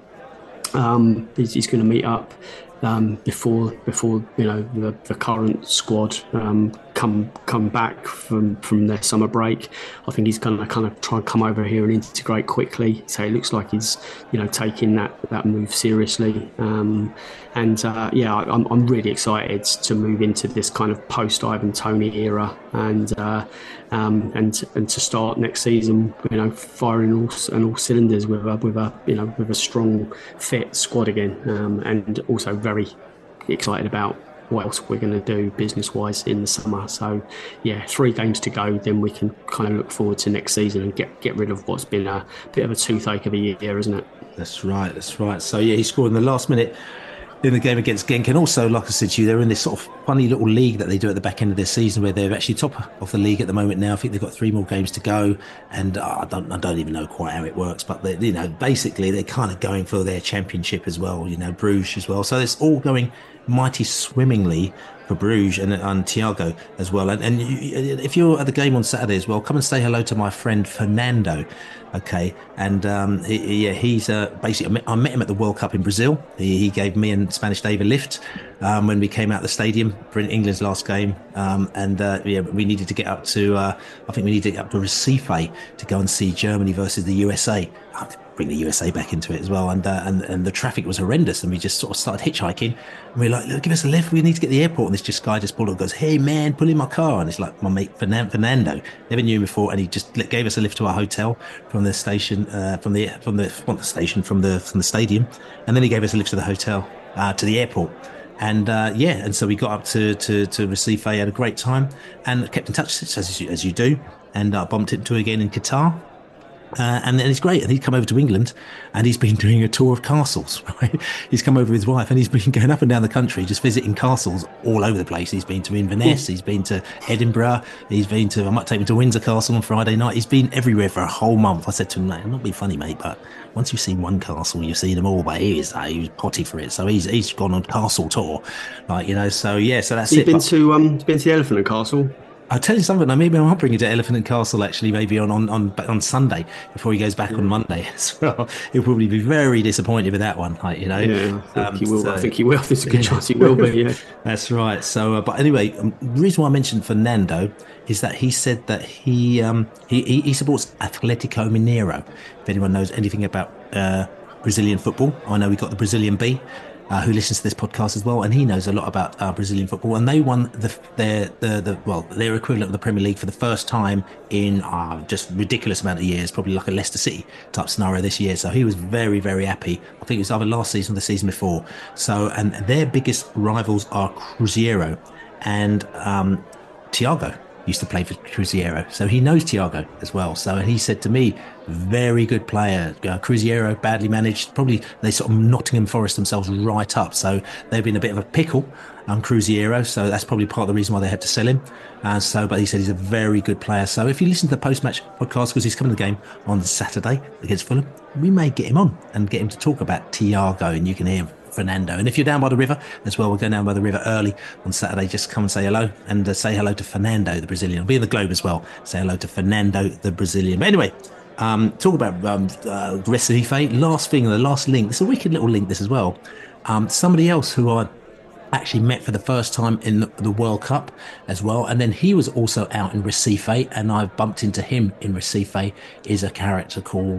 Um, he's, he's going to meet up um, before before you know the, the current squad um, come come back from, from their summer break. I think he's going to kind of try and come over here and integrate quickly. So it looks like he's you know taking that, that move seriously. Um, and uh, yeah, I'm I'm really excited to move into this kind of post Ivan Toney era, and uh, um, and and to start next season, you know, firing all and all cylinders with a with a you know with a strong fit squad again, um, and also very excited about what else we're going to do business-wise in the summer. So, yeah, three games to go, then we can kind of look forward to next season and get, get rid of what's been a bit of a toothache of a year, isn't it? That's right, that's right. So, yeah, he scored in the last minute in the game against Genk. And also, like I said to you, they're in this sort of funny little league that they do at the back end of their season where they're actually top of the league at the moment now. I think they've got three more games to go, and uh, I don't I don't even know quite how it works, but they, you know, basically they're kind of going for their championship as well, you know, Bruges as well. So it's all going mighty swimmingly for Bruges and, and Thiago as well. And, and you, if you're at the game on Saturday as well, come and say hello to my friend Fernando. Okay, and um, he, yeah, he's uh, basically I met, I met him at the World Cup in Brazil. He, he gave me and Spanish Dave a lift um, when we came out the stadium for England's last game, um, and uh, yeah, we needed to get up to uh, I think we needed to get up to Recife to go and see Germany versus the U S A. Bring the U S A back into it as well, and uh, and and the traffic was horrendous, and we just sort of started hitchhiking, and we were like, look, give us a lift, we need to get to the airport. And this just guy just pulled up and goes, hey man, pull in my car. And it's like my mate Fernando, never knew him before, and he just gave us a lift to our hotel from the station, uh, from the from the from the station from the from the stadium, and then he gave us a lift to the hotel, uh, to the airport. And uh, yeah, and so we got up to to to Recife, had a great time, and kept in touch as you, as you do, and uh, bumped into again in Qatar. Uh, and then it's great. And he's come over to England and he's been doing a tour of castles, right? He's come over with his wife and he's been going up and down the country, just visiting castles all over the place. He's been to Inverness, he's been to Edinburgh, he's been to, I might take him to Windsor Castle on Friday night. He's been everywhere for a whole month. I said to him, mate, I'm not being funny, mate, but once you've seen one castle, you've seen them all. But he is, uh, he was potty for it. So he's he's gone on castle tour, like, you know, so yeah, so that's he's it. Been but, to, um, he's been to the Elephant and Castle. I'll tell you something. Maybe I'll bring you to Elephant and Castle actually, maybe on, on, on, on Sunday before he goes back yeah. on Monday as well. He'll probably be very disappointed with that one, like, you know. Yeah, I think um, he will. so, I think he will. There's a good yeah. chance he will be. Yeah, that's right. So, uh, but anyway, um, the reason why I mentioned Fernando is that he said that he um, he, he he supports Atletico Mineiro. If anyone knows anything about uh, Brazilian football, I know we got the Brazilian B. Uh, who listens to this podcast as well, and he knows a lot about uh, Brazilian football. And they won the their the, the well their equivalent of the Premier League for the first time in uh, just ridiculous amount of years, probably like a Leicester City type scenario this year. So he was very very happy. I think it was either last season or the season before. So and their biggest rivals are Cruzeiro and um, Thiago used to play for Cruzeiro, so he knows Thiago as well. So he said to me, very good player. Uh, Cruzeiro badly managed. Probably they sort of Nottingham Forest themselves right up. So they've been a bit of a pickle on um, Cruzeiro. So that's probably part of the reason why they had to sell him. Uh, so, but he said he's a very good player. So if you listen to the post-match podcast, because he's coming to the game on Saturday against Fulham, we may get him on and get him to talk about Thiago, and you can hear Fernando. And if you're down by the river as well, we're going down by the river early on Saturday. Just come and say hello, and uh, say hello to Fernando, the Brazilian. I'll be in the Globe as well. Say hello to Fernando, the Brazilian. But anyway, um, talk about um, uh, Recife. Last thing, the last link. It's a wicked little link, this as well. Um, somebody else who I actually met for the first time in the, the World Cup as well, and then he was also out in Recife, and I bumped into him in Recife, is a character called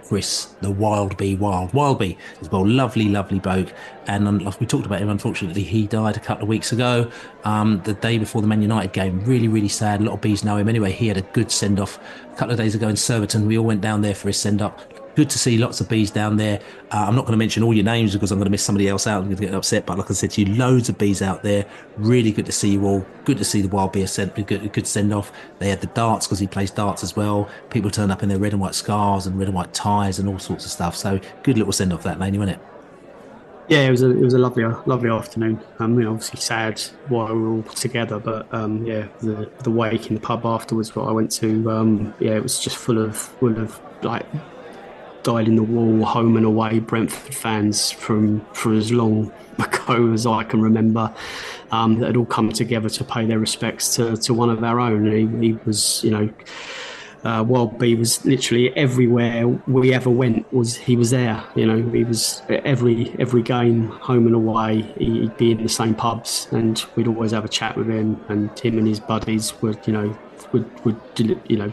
Chris, the Wild Bee Wild. Wild Bee as well, lovely, lovely bloke. And um, like we talked about him, unfortunately, he died a couple of weeks ago, um, the day before the Man United game. Really, really sad. A lot of Bees know him. Anyway, he had a good send-off a couple of days ago in Surbiton. We all went down there for his send-up. Good to see lots of Bees down there. Uh, I'm not going to mention all your names because I'm going to miss somebody else out. I'm going to get upset. But like I said to you, loads of Bees out there. Really good to see you all. Good to see the Wild Bee send, good, good send off. They had the darts because he plays darts as well. People turned up in their red and white scarves and red and white ties and all sorts of stuff. So good little send off that, Laney, wasn't it? Yeah, it was a it was a lovely lovely afternoon. Um, you know, obviously sad while we were all together, but um, yeah, the the wake in the pub afterwards, what I went to, um, yeah, it was just full of full of like. Died in the wall, home and away Brentford fans from for as long ago as I can remember, um, that had all come together to pay their respects to, to one of our own. He, he was, you know, uh, Wild Bee was literally everywhere we ever went. Was he was there? You know, he was every every game, home and away. He'd be in the same pubs, and we'd always have a chat with him. And him and his buddies would, you know, would would you know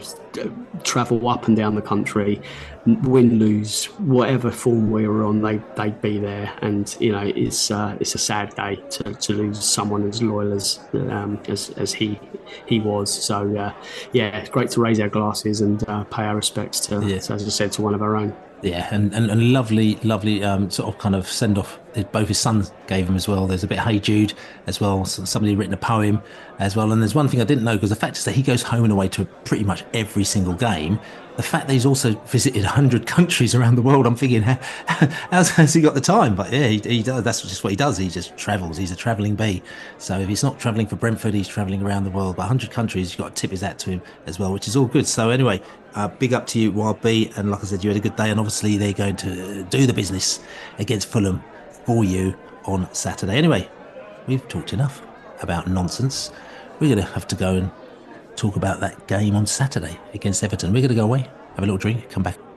travel up and down the country, win, lose, whatever form we were on, they they'd be there. And you know, it's uh, it's a sad day to, to lose someone as loyal as um, as as he he was. So uh, yeah, it's great to raise our glasses and uh, pay our respects to, yeah. to, as I said, to one of our own. Yeah, and, and, and lovely, lovely um, sort of kind of send off. Both his sons gave him as well. There's a bit of Hey Jude as well. So somebody had written a poem as well. And there's one thing I didn't know, because the fact is that he goes home and away to pretty much every single game. The fact that he's also visited one hundred countries around the world, I'm thinking, how, how has he got the time? But yeah, he, he does. That's just what he does. He just travels. He's a travelling bee. So if he's not travelling for Brentford, he's travelling around the world. But one hundred countries, you've got to tip his hat to him as well, which is all good. So anyway, uh, big up to you, Wild Bee. And like I said, you had a good day. And obviously they're going to do the business against Fulham for you on Saturday. Anyway, we've talked enough about nonsense. We're going to have to go and talk about that game on Saturday against Everton. We're going to go away, have a little drink, come back.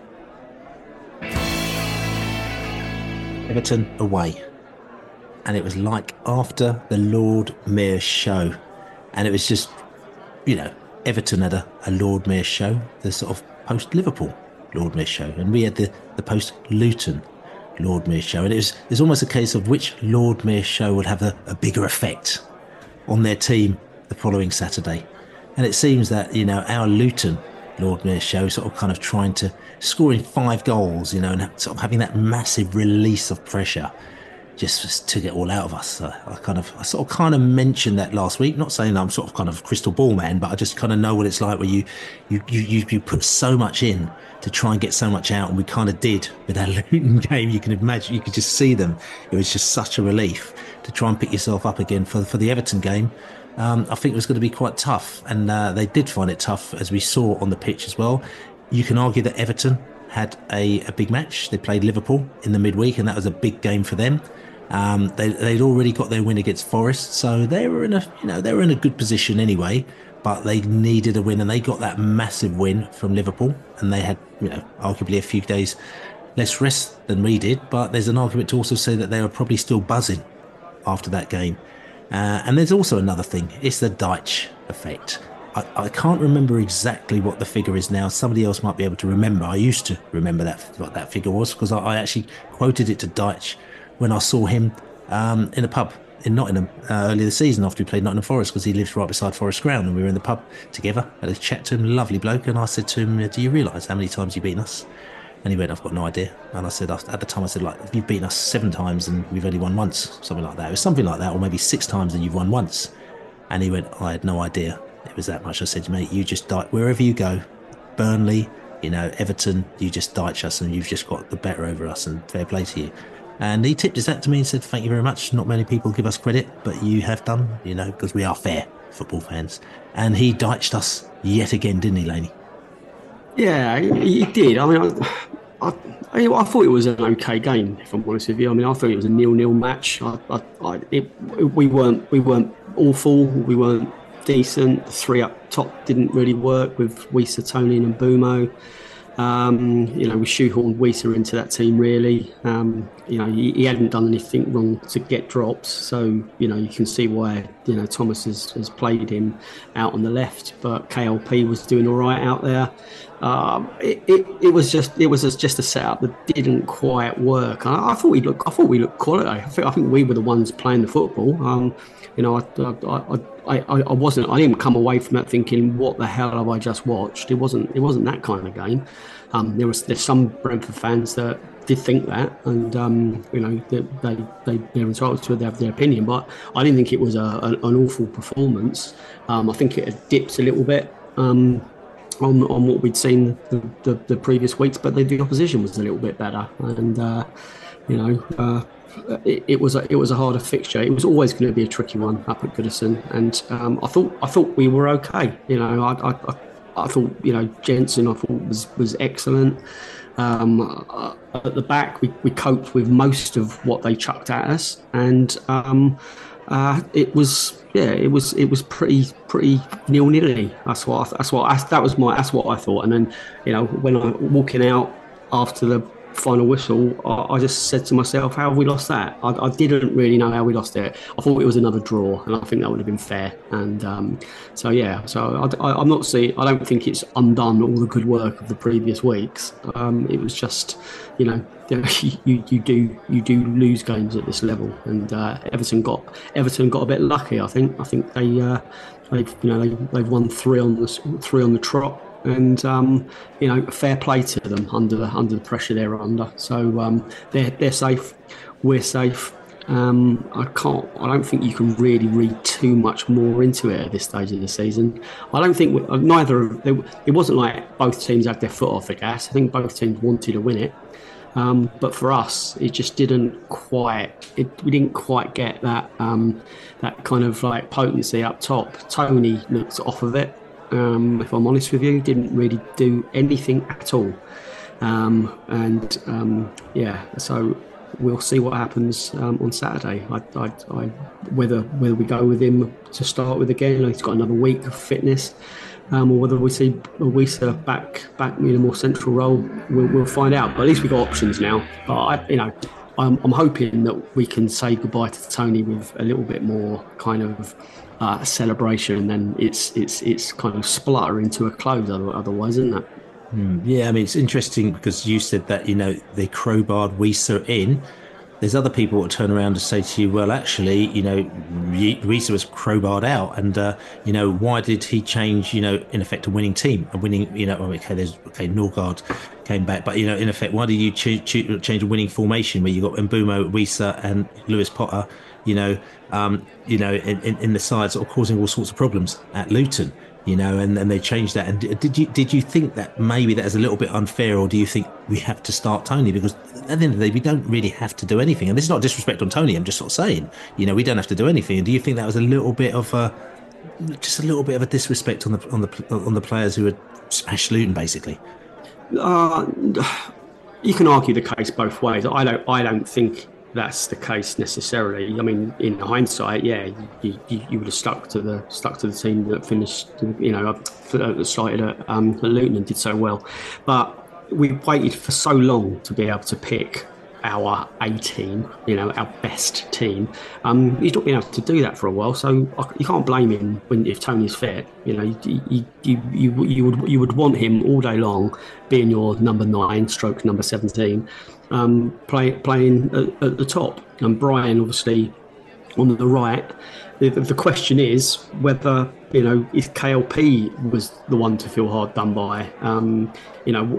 Everton away. And it was like after the Lord Mayor's show. And it was just, you know, Everton had a, a Lord Mayor's show, the sort of post-Liverpool Lord Mayor's show. And we had the, the post-Luton Lord Mayor's show. And it was, it was almost a case of which Lord Mayor's show would have a, a bigger effect on their team the following Saturday. And it seems that, you know, our Luton Lord Mayor's show sort of kind of trying to scoring five goals, you know, and sort of having that massive release of pressure just, just took it all out of us. So I kind of, I sort of kind of mentioned that last week, not saying I'm sort of kind of crystal ball man, but I just kind of know what it's like where you, you, you, you, you put so much in to try and get so much out. And we kind of did with that Luton game. You can imagine, you could just see them. It was just such a relief to try and pick yourself up again for, for the Everton game. Um, I think it was going to be quite tough, and uh, they did find it tough, as we saw on the pitch as well. You can argue that Everton had a, a big match. They played Liverpool in the midweek, and that was a big game for them. Um, they, they'd already got their win against Forest, so they were in a you know they were in a good position anyway. But they needed a win, and they got that massive win from Liverpool, and they had you know arguably a few days less rest than we did. But there's an argument to also say that they were probably still buzzing after that game. Uh, and there's also another thing. It's the Dyche effect. I, I can't remember exactly what the figure is now. Somebody else might be able to remember. I used to remember that what that figure was, because I, I actually quoted it to Dyche when I saw him um, in a pub in Nottingham uh, earlier this season after we played Nottingham Forest, because he lives right beside Forest Ground, and we were in the pub together. I had a chat to him, lovely bloke, and I said to him, do you realise how many times you've beaten us? And he went, I've got no idea. And I said, at the time, I said, like, you've beaten us seven times and we've only won once, something like that. It was something like that, or maybe six times and you've won once. And he went, I had no idea it was that much. I said, mate, you just die wherever you go, Burnley, you know, Everton, you just Dyche us and you've just got the better over us, and fair play to you. And he tipped his hat to me and said, thank you very much. Not many people give us credit, but you have done, you know, because we are fair football fans. And he Dyched us yet again, didn't he, Laney? Yeah, he did. I mean, I, I, I thought it was an okay game, if I'm honest with you. I mean, I thought it was a nil-nil match. I, I, I, it, we weren't we weren't awful. We weren't decent. The three up top didn't really work with Wissa, Tony and Mbeumo. Um, you know, we shoehorned Wissa into that team, really. Um, you know, he, he hadn't done anything wrong to get drops. So, you know, you can see why, you know, Thomas has, has played him out on the left. But K L P was doing all right out there. Um, it, it, it was just it was just a setup that didn't quite work. I, I thought we looked I thought we looked quality. I think I think we were the ones playing the football. Um, you know, I I, I I wasn't. I didn't come away from that thinking, what the hell have I just watched? It wasn't it wasn't that kind of game. Um, there was there's some Brentford fans that did think that, and um, you know they, they they they're entitled to have their opinion. But I didn't think it was a, a, an awful performance. Um, I think it had dipped a little bit. Um, On, on what we'd seen the, the, the previous weeks, but the, the opposition was a little bit better, and uh, you know uh, it, it was a, it was a harder fixture. It was always going to be a tricky one up at Goodison, and um, I thought I thought we were okay. You know, I I, I thought you know Jensen I thought was was excellent. Um, uh, at the back, we, we coped with most of what they chucked at us, and um, uh, it was. Yeah, it was it was pretty pretty nil-nilly. That's what I, that's what I, that was my that's what I thought. And then you know when I walking out after the final whistle, I, I just said to myself, "How have we lost that?" I, I didn't really know how we lost it. I thought it was another draw, and I think that would have been fair. And um, so yeah, so I, I, I'm not seeing. I don't think it's undone all the good work of the previous weeks. Um, it was just, you know. You, you do you do lose games at this level, and uh, Everton got Everton got a bit lucky. I think I think they uh, they've you know they, they've won three on the three on the trot, and um, you know fair play to them under the under the pressure they're under. So um, they're they're safe, we're safe. Um, I can't. I don't think you can really read too much more into it at this stage of the season. I don't think neither. It wasn't like both teams had their foot off the gas. I think both teams wanted to win it. Um, but for us, it just didn't quite. It, we didn't quite get that um, that kind of like potency up top. Tony looked off of it. Um, if I'm honest with you, didn't really do anything at all. Um, and um, yeah, so we'll see what happens um, on Saturday. I, I, I, whether whether we go with him to start with again, he's got another week of fitness. Um, or whether we see Wissa back back in a more central role, we'll, we'll find out. But at least we've got options now. But I, you know, I'm, I'm hoping that we can say goodbye to Tony with a little bit more kind of uh, celebration, and then it's it's it's kind of splutter into a close. Otherwise, isn't it? Mm, yeah, I mean, it's interesting because you said that you know they crowbarred Wissa in. There's other people that turn around and say to you, well, actually, you know, Wissa was crowbarred out, and uh, you know, why did he change? You know, in effect, a winning team, a winning, you know, okay, there's okay, Norgard came back, but you know, in effect, why did you ch- ch- change a winning formation where you got Mbeumo, Wissa, and Lewis Potter? You know, um, you know, in, in, in the side, sort of causing all sorts of problems at Luton. You know, and then they changed that. And did you did you think that maybe that is a little bit unfair, or do you think we have to start Tony? Because at the end of the day, we don't really have to do anything. And this is not disrespect on Tony. I'm just sort of saying, you know, we don't have to do anything. And do you think that was a little bit of a, just a little bit of a disrespect on the on the on the players who had smashed Luton, basically? Uh, you can argue the case both ways. I don't. I don't think that's the case necessarily. I mean, in hindsight, yeah, you, you, you would have stuck to the stuck to the team that finished, you know, started at, um, at Luton and did so well. But we waited for so long to be able to pick our A team, you know, our best team. Um, he's not been able to do that for a while, so you can't blame him when if Tony's fit. You know, you you you, you, you would you would want him all day long being your number nine, stroke number seventeen. Um, play, playing at, at the top, and Brian obviously on the right. The, the question is whether, you know, if K L P was the one to feel hard done by. Um, you know,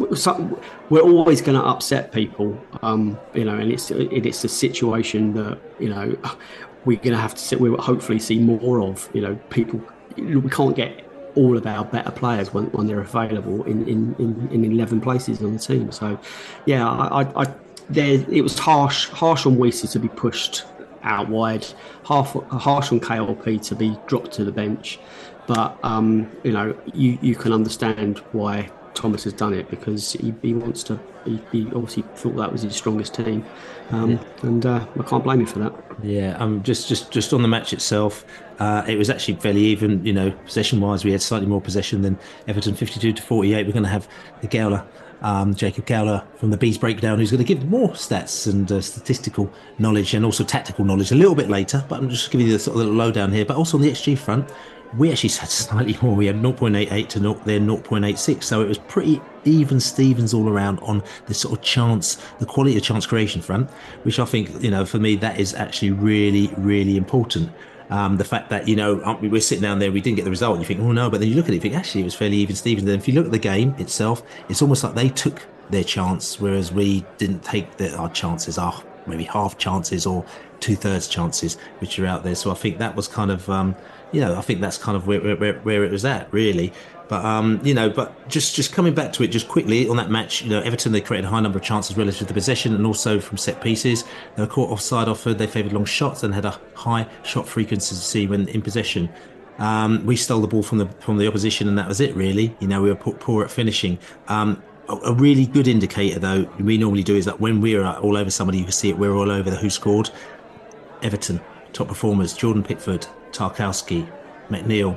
we're always going to upset people. Um, you know, and it's it, it's a situation that, you know, we're going to have to sit. We'll hopefully see more of. You know, people. We can't get all of our better players when, when they're available in, in, in, in eleven places on the team. So, yeah, I, I, I there it was harsh harsh on Wissa to be pushed out wide, half harsh on K L P to be dropped to the bench. But um, you know, you, you can understand why Thomas has done it, because he, he wants to. He, he obviously thought that was his strongest team, um, yeah. and uh, I can't blame him for that. Yeah, um, just just just on the match itself, uh, it was actually fairly even. You know, possession wise, we had slightly more possession than Everton, fifty-two to forty-eight. We're going to have the Gowler um, Jacob Gowler from the Bees Breakdown, who's going to give more stats and uh, statistical knowledge and also tactical knowledge a little bit later. But I'm just giving you the sort of little lowdown here. But also on the X G front, we actually had slightly more. We had zero point eight eight to their zero point eight six. So it was pretty even Stevens all around on the sort of chance, the quality of chance creation front, which I think, you know, for me, that is actually really, really important. Um, the fact that, you know, we're sitting down there, we didn't get the result, and you think, oh no, but then you look at it, you think, actually, it was fairly even Stevens. And then if you look at the game itself, it's almost like they took their chance, whereas we didn't take the, our chances, our maybe half chances or two-thirds chances, which are out there. So I think that was kind of, um, you know, I think that's kind of where, where, where it was at, really. But, um, you know, but just, just coming back to it just quickly on that match, you know, Everton, they created a high number of chances relative to possession and also from set pieces. They were caught offside offered, they favoured long shots and had a high shot frequency when in possession. Um, we stole the ball from the from the opposition and that was it, really. You know, we were poor at finishing. Um, a, a really good indicator, though, we normally do is that when we're all over somebody, you can see it, we're all over the who scored. Everton, top performers, Jordan Pickford, Tarkowski, McNeil,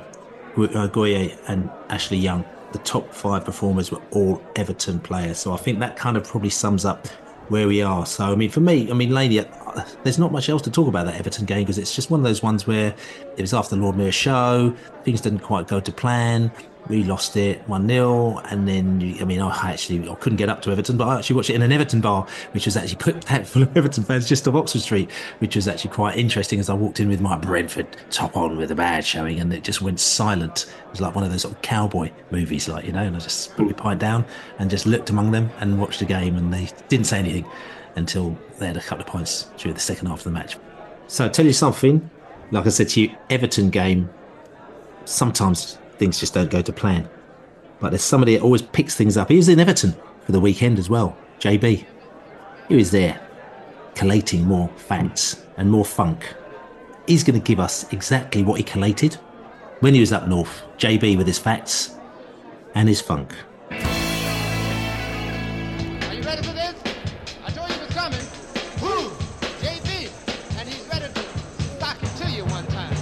Goye and Ashley Young, the top five performers were all Everton players. So I think that kind of probably sums up where we are. So, I mean, for me, I mean, Laney, there's not much else to talk about that Everton game because it's just one of those ones where it was after the Lord Mayor's show, things didn't quite go to plan. We lost it one nil, and then, I mean, I actually I couldn't get up to Everton, but I actually watched it in an Everton bar, which was actually put packed full of Everton fans just off Oxford Street, which was actually quite interesting as I walked in with my Brentford top on with a badge showing, and it just went silent. It was like one of those sort of cowboy movies, like, you know, and I just put my pint down and just looked among them and watched the game, and they didn't say anything until they had a couple of points during the second half of the match. So I'll tell you something, like I said to you, Everton game, sometimes things just don't go to plan. But there's somebody that always picks things up. He was in Everton for the weekend as well, J B. He was there, collating more facts and more funk. He's going to give us exactly what he collated when he was up north. J B with his facts and his funk. Are you ready for this? I told you it was coming. Woo! J B, and he's ready to sock it to you one time.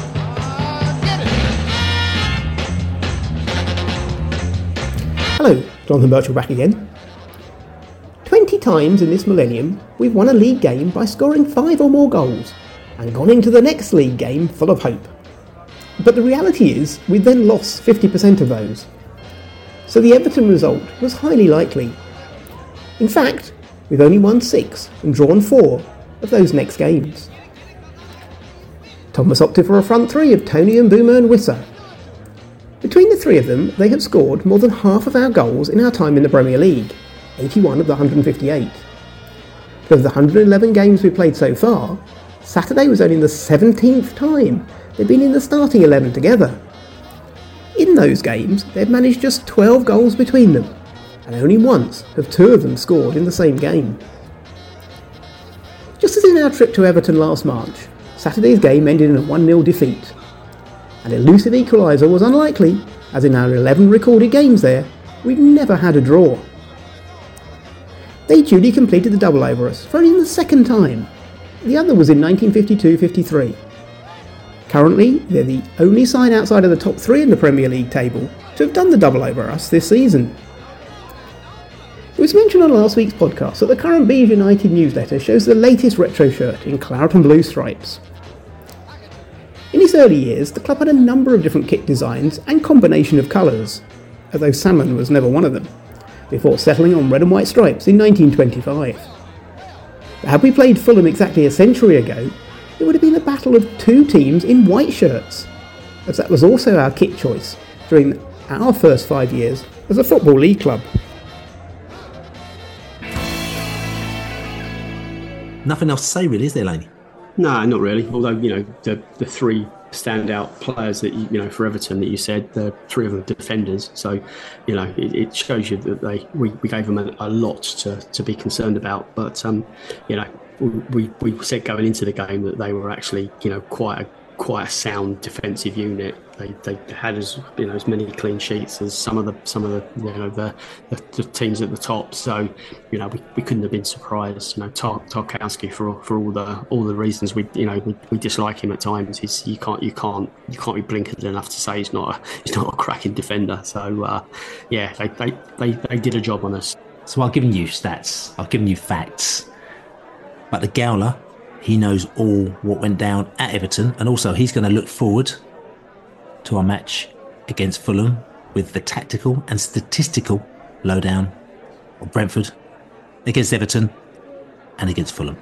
Hello, Jonathan Birchall back again. Twenty times in this millennium, we've won a league game by scoring five or more goals and gone into the next league game full of hope. But the reality is, we then lost fifty percent of those. So the Everton result was highly likely. In fact, we've only won six and drawn four of those next games. Thomas opted for a front three of Tony and Boomer and Wissa. Between the three of them, they have scored more than half of our goals in our time in the Premier League, eighty-one of the one hundred fifty-eight. But of the one hundred eleven games we played so far, Saturday was only the seventeenth time they've been in the starting eleven together. In those games, they've managed just twelve goals between them, and only once have two of them scored in the same game. Just as in our trip to Everton last March, Saturday's game ended in a one nil defeat. An elusive equaliser was unlikely, as in our eleven recorded games there, we'd never had a draw. They duly completed the double over us for only the second time. The other was in nineteen fifty-two fifty-three. Currently, they're the only side outside of the top three in the Premier League table to have done the double over us this season. It was mentioned on last week's podcast that the current Bees United newsletter shows the latest retro shirt in claret and blue stripes. In its early years, the club had a number of different kit designs and combination of colours, although salmon was never one of them, before settling on red and white stripes in nineteen twenty-five. But had we played Fulham exactly a century ago, it would have been a battle of two teams in white shirts, as that was also our kit choice during our first five years as a Football League club. Nothing else to say, really, is there, Laney? No, not really. Although, you know, the the three standout players that, you, you know, for Everton that you said, the three of them defenders. So, you know, it, it shows you that they we, we gave them a, a lot to, to be concerned about. But, um, you know, we we said going into the game that they were actually, you know, quite a quite a sound defensive unit. They they had as you know as many clean sheets as some of the some of the you know the, the, the teams at the top. So you know we, we couldn't have been surprised. You know Tar- Tarkowski for for all the all the reasons we you know we, we dislike him at times. He's you can't you can't you can't be blinkered enough to say he's not a, he's not a cracking defender. So uh, yeah, they, they they they did a job on us. So I've given you stats. I've given you facts. But the Gowler, he knows all what went down at Everton, and also he's going to look forward to our match against Fulham with the tactical and statistical lowdown of Brentford against Everton and against Fulham.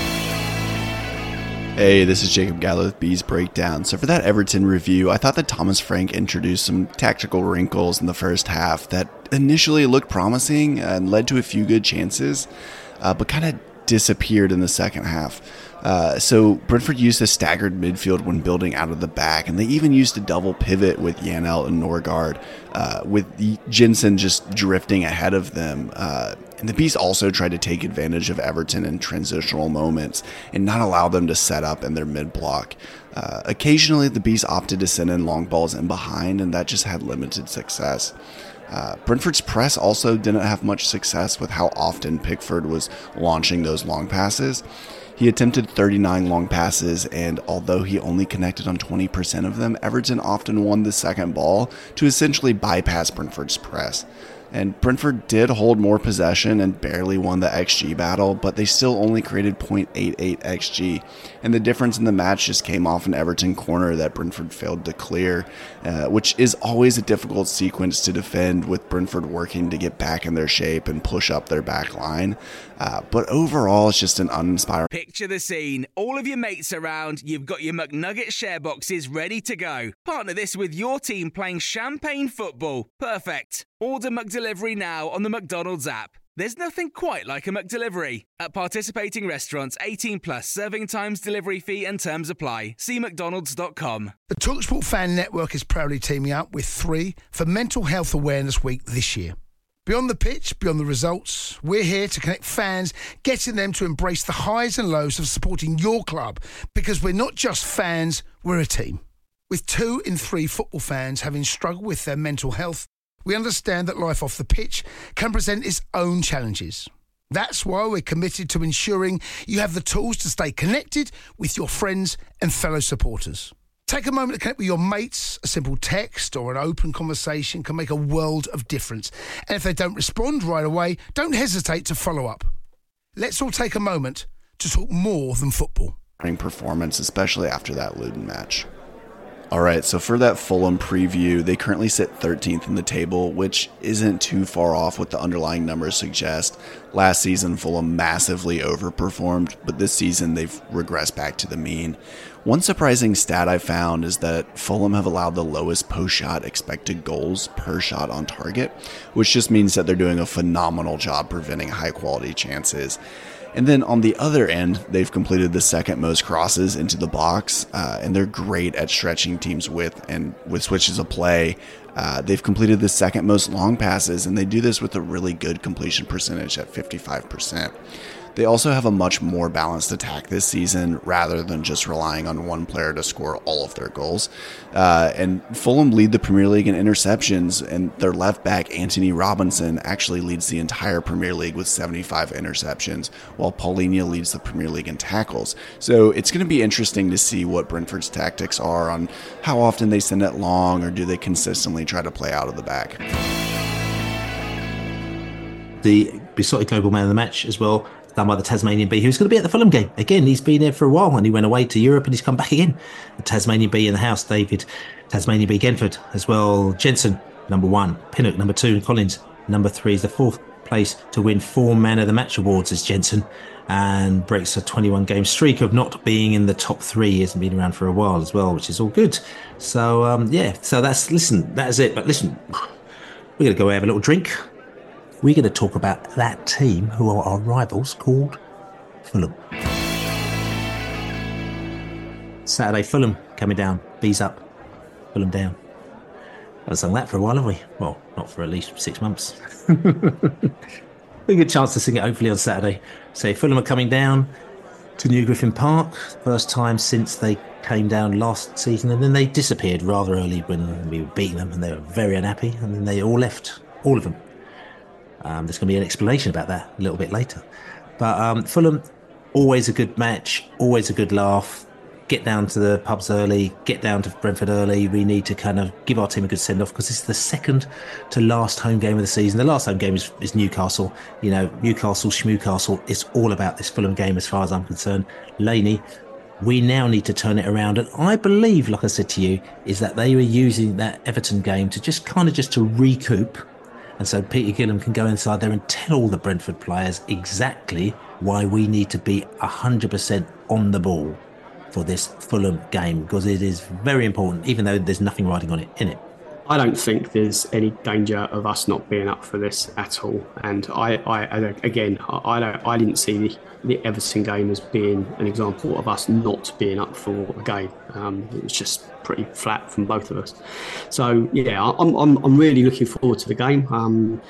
Hey, this is Jacob Gallo with Bees Breakdown. So for that Everton review, I thought that Thomas Frank introduced some tactical wrinkles in the first half that initially looked promising and led to a few good chances, uh, but kind of disappeared in the second half. Uh, so Brentford used a staggered midfield when building out of the back, and they even used a double pivot with Janelt and Norgard, uh, with Jensen just drifting ahead of them. Uh, and the Bees also tried to take advantage of Everton in transitional moments and not allow them to set up in their mid-block. Uh, occasionally, the Bees opted to send in long balls in behind, and that just had limited success. Uh, Brentford's press also didn't have much success with how often Pickford was launching those long passes. He attempted thirty-nine long passes, and although he only connected on twenty percent of them, Everton often won the second ball to essentially bypass Brentford's press. And Brentford did hold more possession and barely won the X G battle, but they still only created zero point eight eight X G. And the difference in the match just came off an Everton corner that Brentford failed to clear, uh, which is always a difficult sequence to defend with Brentford working to get back in their shape and push up their back line. Uh, but overall, it's just an uninspiring. Picture the scene. All of your mates around, you've got your McNugget share boxes ready to go. Partner this with your team playing champagne football. Perfect. Order McDelivery now on the McDonald's app. There's nothing quite like a McDelivery. At participating restaurants, eighteen plus, serving times, delivery fee and terms apply. See mcdonalds dot com. The TalkSport Fan Network is proudly teaming up with three for Mental Health Awareness Week this year. Beyond the pitch, beyond the results, we're here to connect fans, getting them to embrace the highs and lows of supporting your club, because we're not just fans, we're a team. With two in three football fans having struggled with their mental health, we understand that life off the pitch can present its own challenges. That's why we're committed to ensuring you have the tools to stay connected with your friends and fellow supporters. Take a moment to connect with your mates. A simple text or an open conversation can make a world of difference. And if they don't respond right away, don't hesitate to follow up. Let's all take a moment to talk more than football. Performance, especially after that Luton match. All right, so for that Fulham preview, they currently sit thirteenth in the table, which isn't too far off what the underlying numbers suggest. Last season, Fulham massively overperformed, but this season they've regressed back to the mean. One surprising stat I found is that Fulham have allowed the lowest post-shot expected goals per shot on target, which just means that they're doing a phenomenal job preventing high-quality chances. And then on the other end, they've completed the second most crosses into the box, uh, and they're great at stretching teams' width and with switches of play. Uh, they've completed the second most long passes, and they do this with a really good completion percentage at fifty-five percent. They also have a much more balanced attack this season rather than just relying on one player to score all of their goals. Uh, and Fulham lead the Premier League in interceptions, and their left back, Anthony Robinson, actually leads the entire Premier League with seventy-five interceptions, while Paulinho leads the Premier League in tackles. So it's going to be interesting to see what Brentford's tactics are on how often they send it long, or do they consistently try to play out of the back. The Besotted Global Man of the Match as well, done by the Tasmanian Bee, who's going to be at the Fulham game. Again, he's been there for a while, and he went away to Europe, and he's come back again. The Tasmanian Bee in the house, David Tasmanian Bee Genford as well. Jensen, number one. Pinnock, number two. And Collins, number three, is the fourth place to win four Man of the Match awards as Jensen, and breaks a twenty-one game streak of not being in the top three. He hasn't been around for a while as well, which is all good. So, um, yeah, so that's, listen, that is it. But listen, we're going to go have a little drink. We're going to talk about that team who are our rivals called Fulham. Saturday, Fulham coming down. Bees up, Fulham down. I've sung that for a while, haven't we? Well, not for at least six months. A good chance to sing it hopefully on Saturday. So Fulham are coming down to New Griffin Park. First time since they came down last season, and then they disappeared rather early when we were beating them, and they were very unhappy, and then they all left, all of them. Um, there's going to be an explanation about that a little bit later. But um, Fulham, always a good match, always a good laugh. Get down to the pubs early, get down to Brentford early. We need to kind of give our team a good send-off because this is the second to last home game of the season. The last home game is, is Newcastle. You know, Newcastle, Schmewcastle. It's all about this Fulham game as far as I'm concerned. Laney, we now need to turn it around. And I believe, like I said to you, is that they were using that Everton game to just kind of just to recoup. And so Peter Gillam can go inside there and tell all the Brentford players exactly why we need to be one hundred percent on the ball for this Fulham game, because it is very important, even though there's nothing riding on it in it. I don't think there's any danger of us not being up for this at all. And I, I again, I don't, I didn't see the, the Everton game as being an example of us not being up for a game. Um, it was just pretty flat from both of us. So yeah, I'm, I'm, I'm really looking forward to the game. Um,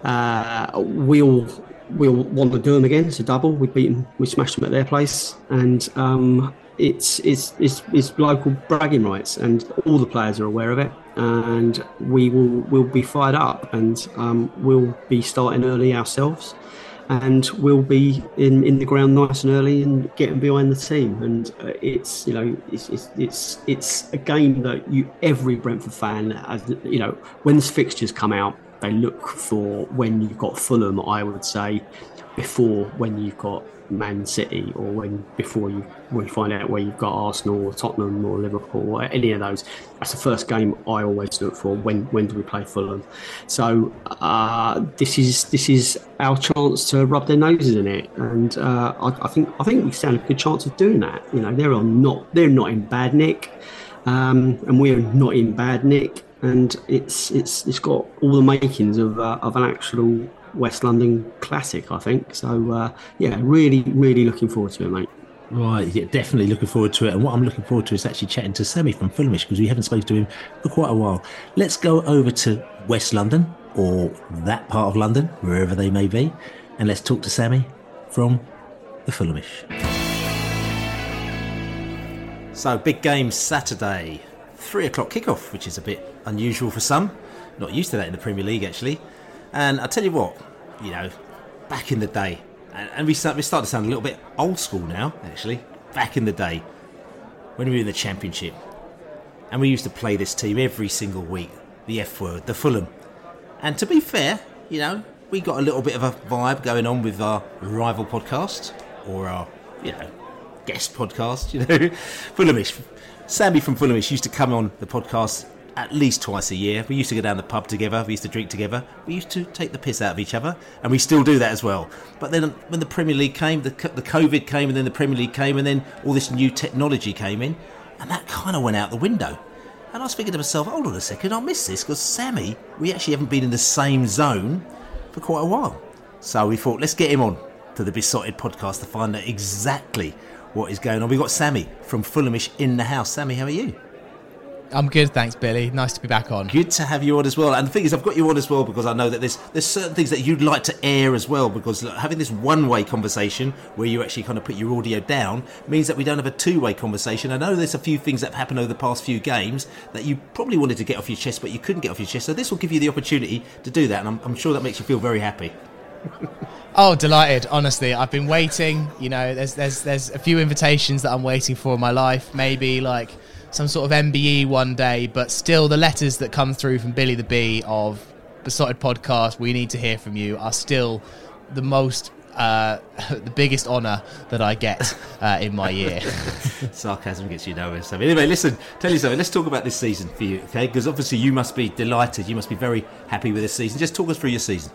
uh, we'll, we'll want to do them again. It's a double. We beat them, we smashed them at their place, and um, it's, it's, it's, it's local bragging rights, and all the players are aware of it. And we will will be fired up, and um, we'll be starting early ourselves, and we'll be in, in the ground nice and early and getting behind the team. And uh, it's you know it's, it's it's it's a game that you every Brentford fan, as you know, when the fixtures come out, they look for when you've got Fulham, I would say, before when you've got Man City, or when before you when you find out where you've got Arsenal or Tottenham or Liverpool or any of those. That's the first game I always look for. When when do we play Fulham? So uh, this is this is our chance to rub their noses in it, and uh, I, I think I think we stand a good chance of doing that. You know, they're not they're not in bad nick, um, and we're not in bad nick, and it's it's it's got all the makings of uh, of an actual West London classic, I think. So uh, yeah, really really looking forward to it, mate. Right, yeah, definitely looking forward to it. And what I'm looking forward to is actually chatting to Sammy from Fulhamish, because we haven't spoken to him for quite a while. Let's go over to West London, or that part of London, wherever they may be, and let's talk to Sammy from the Fulhamish. So, big game Saturday, three o'clock kickoff, which is a bit unusual for some. Not used to that in the Premier League, actually. And I'll tell you what, you know, back in the day, and we start, we start to sound a little bit old school now, actually. Back in the day, when we were in the Championship, and we used to play this team every single week, the F word, the Fulham. And to be fair, you know, we got a little bit of a vibe going on with our rival podcast, or our, you know, guest podcast, you know. Fulhamish. Sammy from Fulhamish used to come on the podcast at least twice a year. We used to go down the pub together, we used to drink together, we used to take the piss out of each other, and we still do that as well. But then when the Premier League came, the, the COVID came, and then the Premier League came, and then all this new technology came in, and that kind of went out the window. And I was thinking to myself, hold on a second, I miss this, because Sammy, we actually haven't been in the same zone for quite a while. So we thought, let's get him on to the Besotted podcast to find out exactly what is going on. We've got Sammy from Fulhamish in the house. Sammy, how are you? I'm good, thanks, Billy. Nice to be back on. Good to have you on as well. And the thing is, I've got you on as well because I know that there's there's certain things that you'd like to air as well, because look, having this one-way conversation where you actually kind of put your audio down means that we don't have a two-way conversation. I know there's a few things that have happened over the past few games that you probably wanted to get off your chest, but you couldn't get off your chest. So this will give you the opportunity to do that, and I'm, I'm sure that makes you feel very happy. Oh, delighted. Honestly, I've been waiting. You know, there's there's there's a few invitations that I'm waiting for in my life. Maybe like some sort of M B E one day, but still the letters that come through from Billy the Bee of Besotted Podcast, we need to hear from you, are still the most, uh, the biggest honour that I get uh, in my year. Sarcasm gets you nowhere. So anyway, listen, tell you something, let's talk about this season for you, okay? Because obviously you must be delighted, you must be very happy with this season. Just talk us through your season.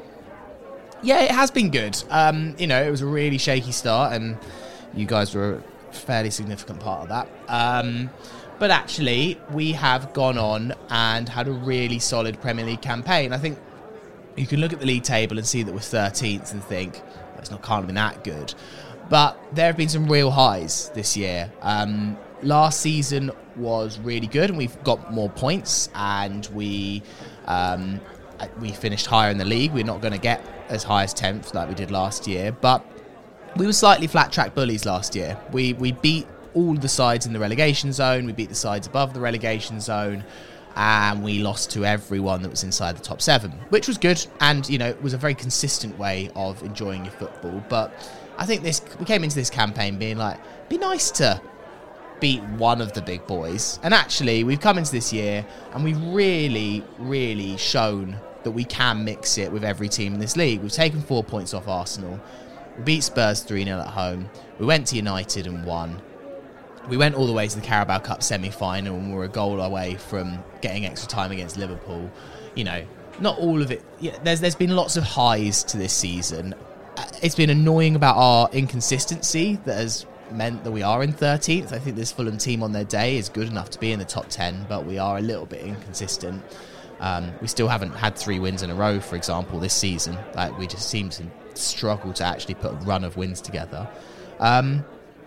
Yeah, it has been good. Um, you know, it was a really shaky start, and you guys were fairly significant part of that, um, but actually we have gone on and had a really solid Premier League campaign. I think you can look at the league table and see that we're thirteenth and think, well, it's not can't have been that good, but there have been some real highs this year. Um, last season was really good, and we've got more points, and we um, we finished higher in the league. We're not going to get as high as tenth like we did last year, but we were slightly flat-track bullies last year. We we beat all the sides in the relegation zone. We beat the sides above the relegation zone. And we lost to everyone that was inside the top seven, which was good. And, you know, it was a very consistent way of enjoying your football. But I think this we came into this campaign being like, be nice to beat one of the big boys. And actually, we've come into this year and we've really, really shown that we can mix it with every team in this league. We've taken four points off Arsenal. We beat Spurs three nil at home. We went to United and won. We went all the way to the Carabao Cup semi-final and we were a goal away from getting extra time against Liverpool. You know, not all of it. Yeah, there's there's been lots of highs to this season. It's been annoying about our inconsistency that has meant that we are in thirteenth. I think this Fulham team on their day is good enough to be in the top ten, but we are a little bit inconsistent. Um, we still haven't had three wins in a row, for example, this season. Like, we just seem to struggle to actually put a run of wins together. Um...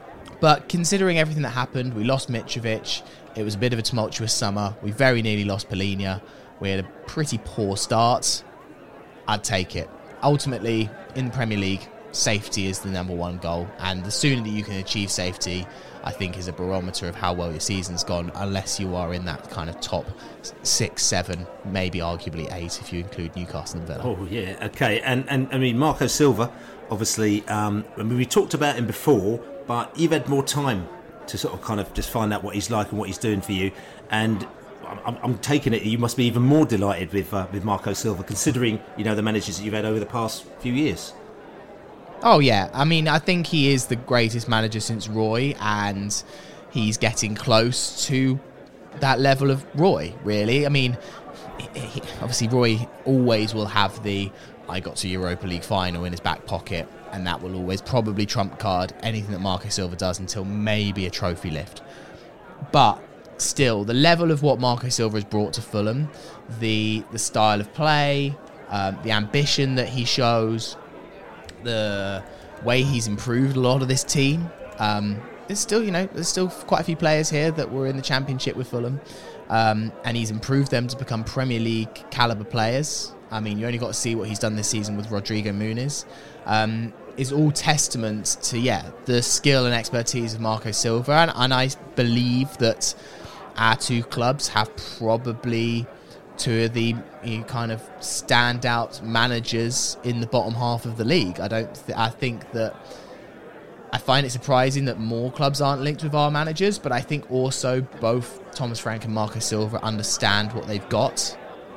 But considering everything that happened, we lost Mitrovic. It was a bit of a tumultuous summer. We very nearly lost Polina. We had a pretty poor start. I'd take it. Ultimately, in the Premier League, safety is the number one goal. And the sooner that you can achieve safety, I think, is a barometer of how well your season's gone, unless you are in that kind of top six, seven, maybe arguably eight if you include Newcastle and Villa. Oh, yeah, okay. And, and I mean, Marco Silva, obviously, um, I mean, we talked about him before, but you've had more time to sort of kind of just find out what he's like and what he's doing for you. And I'm, I'm taking it you must be even more delighted with uh, with Marco Silva, considering, you know, the managers that you've had over the past few years. Oh, yeah. I mean, I think he is the greatest manager since Roy, and he's getting close to that level of Roy, really. I mean, he, obviously, Roy always will have the I got to Europa League final in his back pocket, and that will always probably trump card anything that Marco Silva does until maybe a trophy lift. But still, the level of what Marco Silva has brought to Fulham, the the style of play, um, the ambition that he shows, the way he's improved a lot of this team. Um, there's still, you know, there's still quite a few players here that were in the Championship with Fulham, um, and he's improved them to become Premier League caliber players. I mean, you only got to see what he's done this season with Rodrigo Muniz. Um, is all testament to, yeah, the skill and expertise of Marco Silva. And, and I believe that our two clubs have probably two of the, you know, kind of standout managers in the bottom half of the league. I don't. Th- I think that I find it surprising that more clubs aren't linked with our managers, but I think also both Thomas Frank and Marco Silva understand what they've got.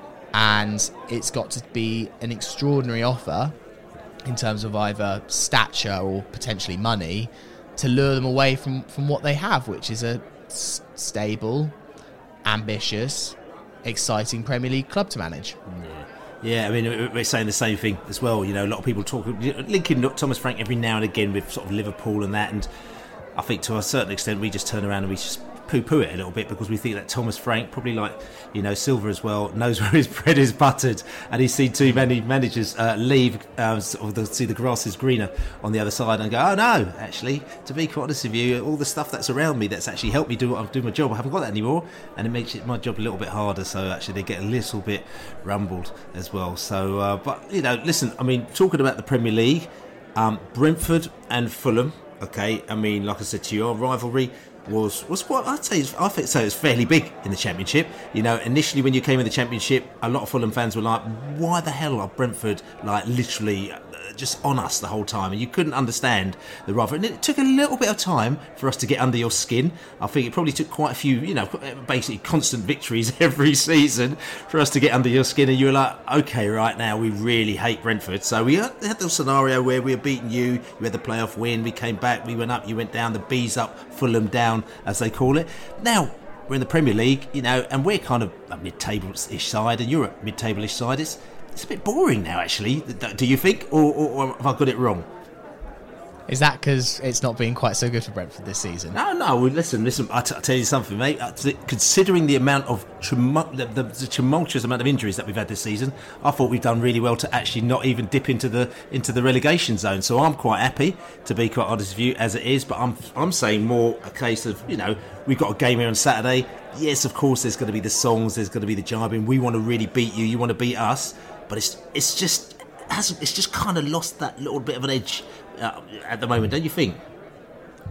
And it's got to be an extraordinary offer in terms of either stature or potentially money to lure them away from, from what they have, which is a s- stable, ambitious, exciting Premier League club to manage. Yeah. Yeah, I mean, we're saying the same thing as well. You know, a lot of people talk, linking Thomas Frank every now and again with sort of Liverpool and that. And I think to a certain extent, we just turn around and we just poo-poo it a little bit, because we think that Thomas Frank, probably like, you know, Silva as well, knows where his bread is buttered, and he's seen too many managers uh, leave, um, sort of the, see the grass is greener on the other side, and go, oh no, actually, to be quite honest with you, all the stuff that's around me that's actually helped me do what I'm doing my job, I haven't got that anymore, and it makes it, my job a little bit harder. So actually, they get a little bit rumbled as well. So, uh, but you know, listen, I mean, talking about the Premier League, um, Brentford and Fulham. Okay, I mean, like I said to you, our rivalry was was what I'd say. I think so. It's fairly big in the Championship. You know, initially when you came in the Championship, a lot of Fulham fans were like, "Why the hell are Brentford like literally just on us the whole time?" And you couldn't understand the rivalry. And it took a little bit of time for us to get under your skin. I think it probably took quite a few, you know, basically constant victories every season for us to get under your skin. And you were like, "Okay, right now we really hate Brentford." So we had the scenario where we were beating you. You had the playoff win. We came back. We went up. You went down. The Bees up. Fulham down, as they call it. Now we're in the Premier League, you know, and we're kind of a mid-table-ish side, and you're a mid-table-ish side. It's it's a bit boring now, actually. Do you think, or, or, or have I got it wrong? Is that because it's not been quite so good for Brentford this season? No, no. Well, listen, listen. I'll, t- I'll tell you something, mate. Uh, t- considering the amount of tumult- the, the, the tumultuous amount of injuries that we've had this season, I thought we've done really well to actually not even dip into the into the relegation zone. So I'm quite happy, to be quite honest with you, as it is. But I'm I'm saying more a case of, you know, we've got a game here on Saturday. Yes, of course, there's going to be the songs, there's going to be the jibing. We want to really beat you. You want to beat us. But it's it's just hasn't it's just kind of lost that little bit of an edge uh, at the moment, don't you think?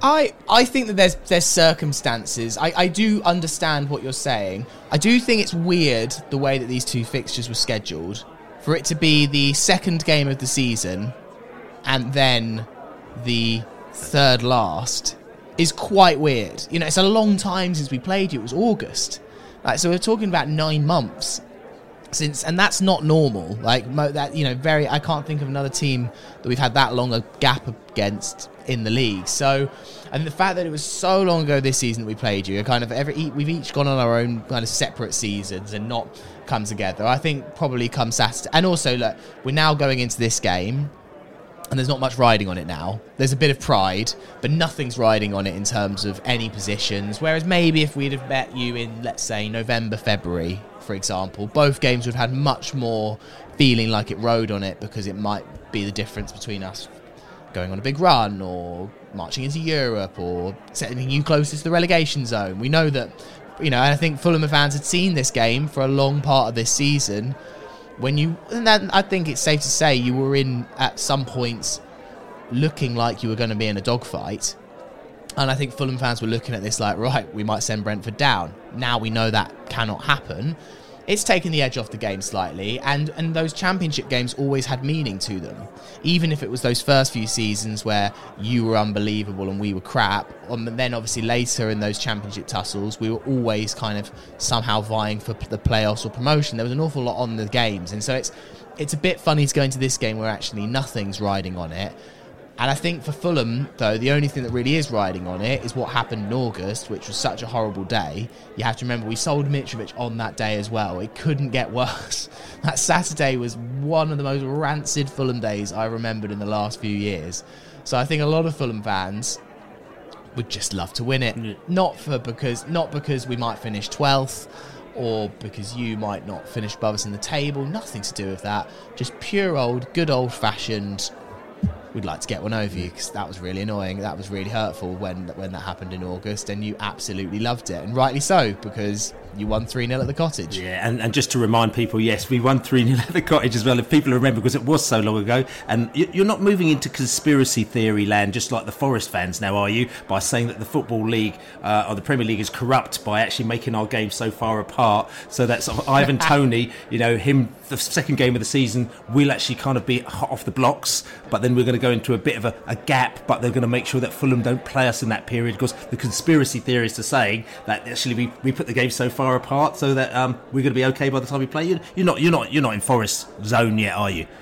I, I think that there's there's circumstances. I, I do understand what you're saying. I do think it's weird the way that these two fixtures were scheduled. For it to be the second game of the season and then the third last is quite weird. You know, it's a long time since we played you. It was August. Like, so we're talking about nine months since, and that's not normal. Like mo- that, you know, very. I can't think of another team that we've had that long a gap against in the league. So, and the fact that it was so long ago this season that we played you, kind of every we've each gone on our own kind of separate seasons and not come together. I think probably come Saturday, and also look, we're now going into this game. And there's not much riding on it now. There's a bit of pride, but nothing's riding on it in terms of any positions. Whereas maybe if we'd have met you in, let's say, November, February, for example, both games would have had much more feeling like it rode on it, because it might be the difference between us going on a big run or marching into Europe or setting you closest to the relegation zone. We know that, you know, and I think Fulham fans had seen this game for a long part of this season. When you, and then I think it's safe to say you were in at some points looking like you were going to be in a dogfight, and I think Fulham fans were looking at this like, right, we might send Brentford down. Now we know that cannot happen. It's taken the edge off the game slightly, and, and those championship games always had meaning to them. Even if it was those first few seasons where you were unbelievable and we were crap, and then obviously later in those championship tussles, we were always kind of somehow vying for the playoffs or promotion. There was an awful lot on the games, and so it's it's a bit funny to go into this game where actually nothing's riding on it. And I think for Fulham, though, the only thing that really is riding on it is what happened in August, which was such a horrible day. You have to remember, we sold Mitrovic on that day as well. It couldn't get worse. That Saturday was one of the most rancid Fulham days I remembered in the last few years. So I think a lot of Fulham fans would just love to win it. Mm. Not for because not because we might finish twelfth, or because you might not finish above us in the table. Nothing to do with that. Just pure old, good old-fashioned, we'd like to get one over you, because that was really annoying. That was really hurtful when when that happened in August, and you absolutely loved it, and rightly so, because you won three nil at the Cottage. Yeah, and, and just to remind people, yes, we won three nil at the Cottage as well, if people remember, because it was so long ago. And you're not moving into conspiracy theory land just like the Forest fans now, are you? By saying that the Football League uh, or the Premier League is corrupt by actually making our games so far apart, so that sort of Ivan Toney, you know, him, the second game of the season, will actually kind of be hot off the blocks, but then we're going to go into a bit of a, a gap, but they're going to make sure that Fulham don't play us in that period, because the conspiracy theorists are saying that actually we, we put the game so far apart so that um, we're going to be okay by the time we play. You, you're not, you're not, you're not in Forest zone yet, are you?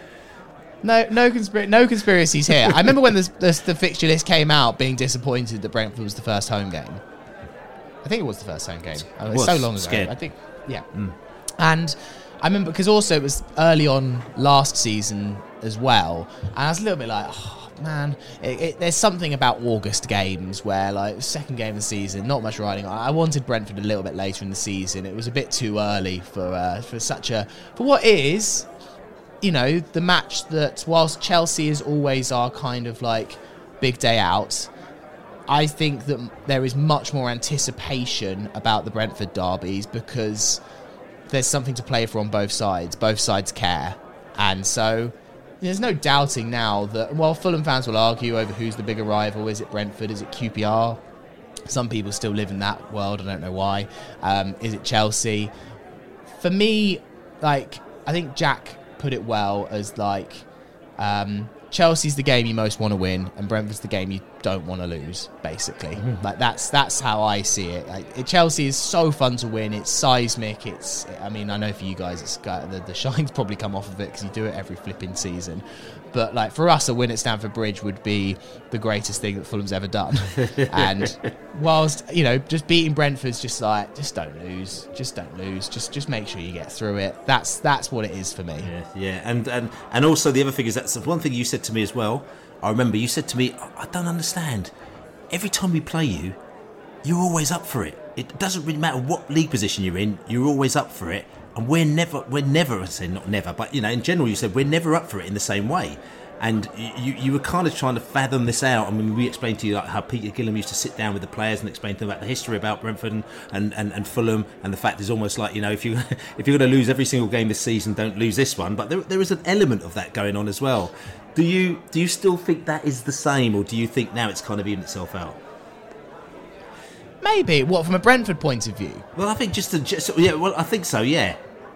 No, no, conspira- no conspiracies here. I remember when the, the the fixture list came out, being disappointed that Brentford was the first home game. I think it was the first home game. Oh, it was so long ago. Scared. I think, yeah. Mm. And I remember, because also it was early on last season as well, and I was a little bit like, oh, man, it, it, there's something about August games where, like, second game of the season, not much riding on. I wanted Brentford a little bit later in the season. It was a bit too early for uh, for such a for what is, you know, the match that, whilst Chelsea is always our kind of like big day out, I think that there is much more anticipation about the Brentford derbies, because there's something to play for on both sides. Both sides care, and so there's no doubting now that, while Fulham fans will argue over who's the bigger rival, is it Brentford, is it Q P R? Some people still live in that world, I don't know why. Um, is it Chelsea? For me, like, I think Jack put it well as, like, um, Chelsea's the game you most want to win, and Brentford's the game you don't want to lose, basically. Mm. Like, that's that's how I see it. Like, it, Chelsea is so fun to win. It's seismic. It's, I mean, I know for you guys, it's got, the, the shine's probably come off of it because you do it every flipping season. But, like, for us, a win at Stamford Bridge would be the greatest thing that Fulham's ever done. And whilst, you know, just beating Brentford's just like, just don't lose. Just don't lose. Just just make sure you get through it. That's that's what it is for me. Yeah, yeah. And, and, and also the other thing is, that's one thing you said to me as well. I remember you said to me, I don't understand. Every time we play you, you're always up for it. It doesn't really matter what league position you're in, you're always up for it. And we're never, we're never, I say not never, but, you know, in general, you said we're never up for it in the same way. And you, you were kind of trying to fathom this out. I mean, we explained to you like how Peter Gillam used to sit down with the players and explain to them about the history about Brentford and, and, and, and Fulham, and the fact is almost like, you know, if you if you're going to lose every single game this season, don't lose this one. But there there is an element of that going on as well. Do you do you still think that is the same, or do you think now it's kind of evened itself out? Maybe. What, from a Brentford point of view? Well, I think just, to, just yeah. Well, I think so. Yeah.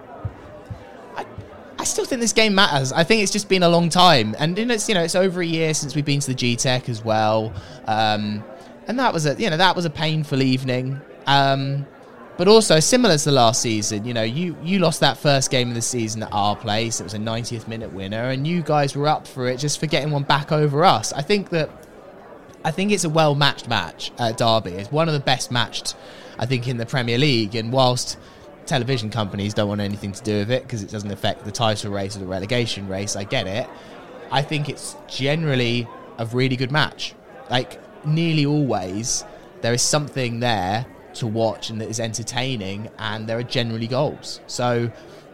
I, I still think this game matters. I think it's just been a long time, and it's you know it's over a year since we've been to the G Tech as well, um, and that was a you know that was a painful evening. Um, but also similar to the last season, you know, you you lost that first game of the season at our place. It was a ninetieth minute winner, and you guys were up for it just for getting one back over us. I think that. I think it's a well-matched match at Derby. It's one of the best matched, I think, in the Premier League. And whilst television companies don't want anything to do with it because it doesn't affect the title race or the relegation race, I get it. I think it's generally a really good match. Like, nearly always, there is something there to watch and that is entertaining, and there are generally goals. So,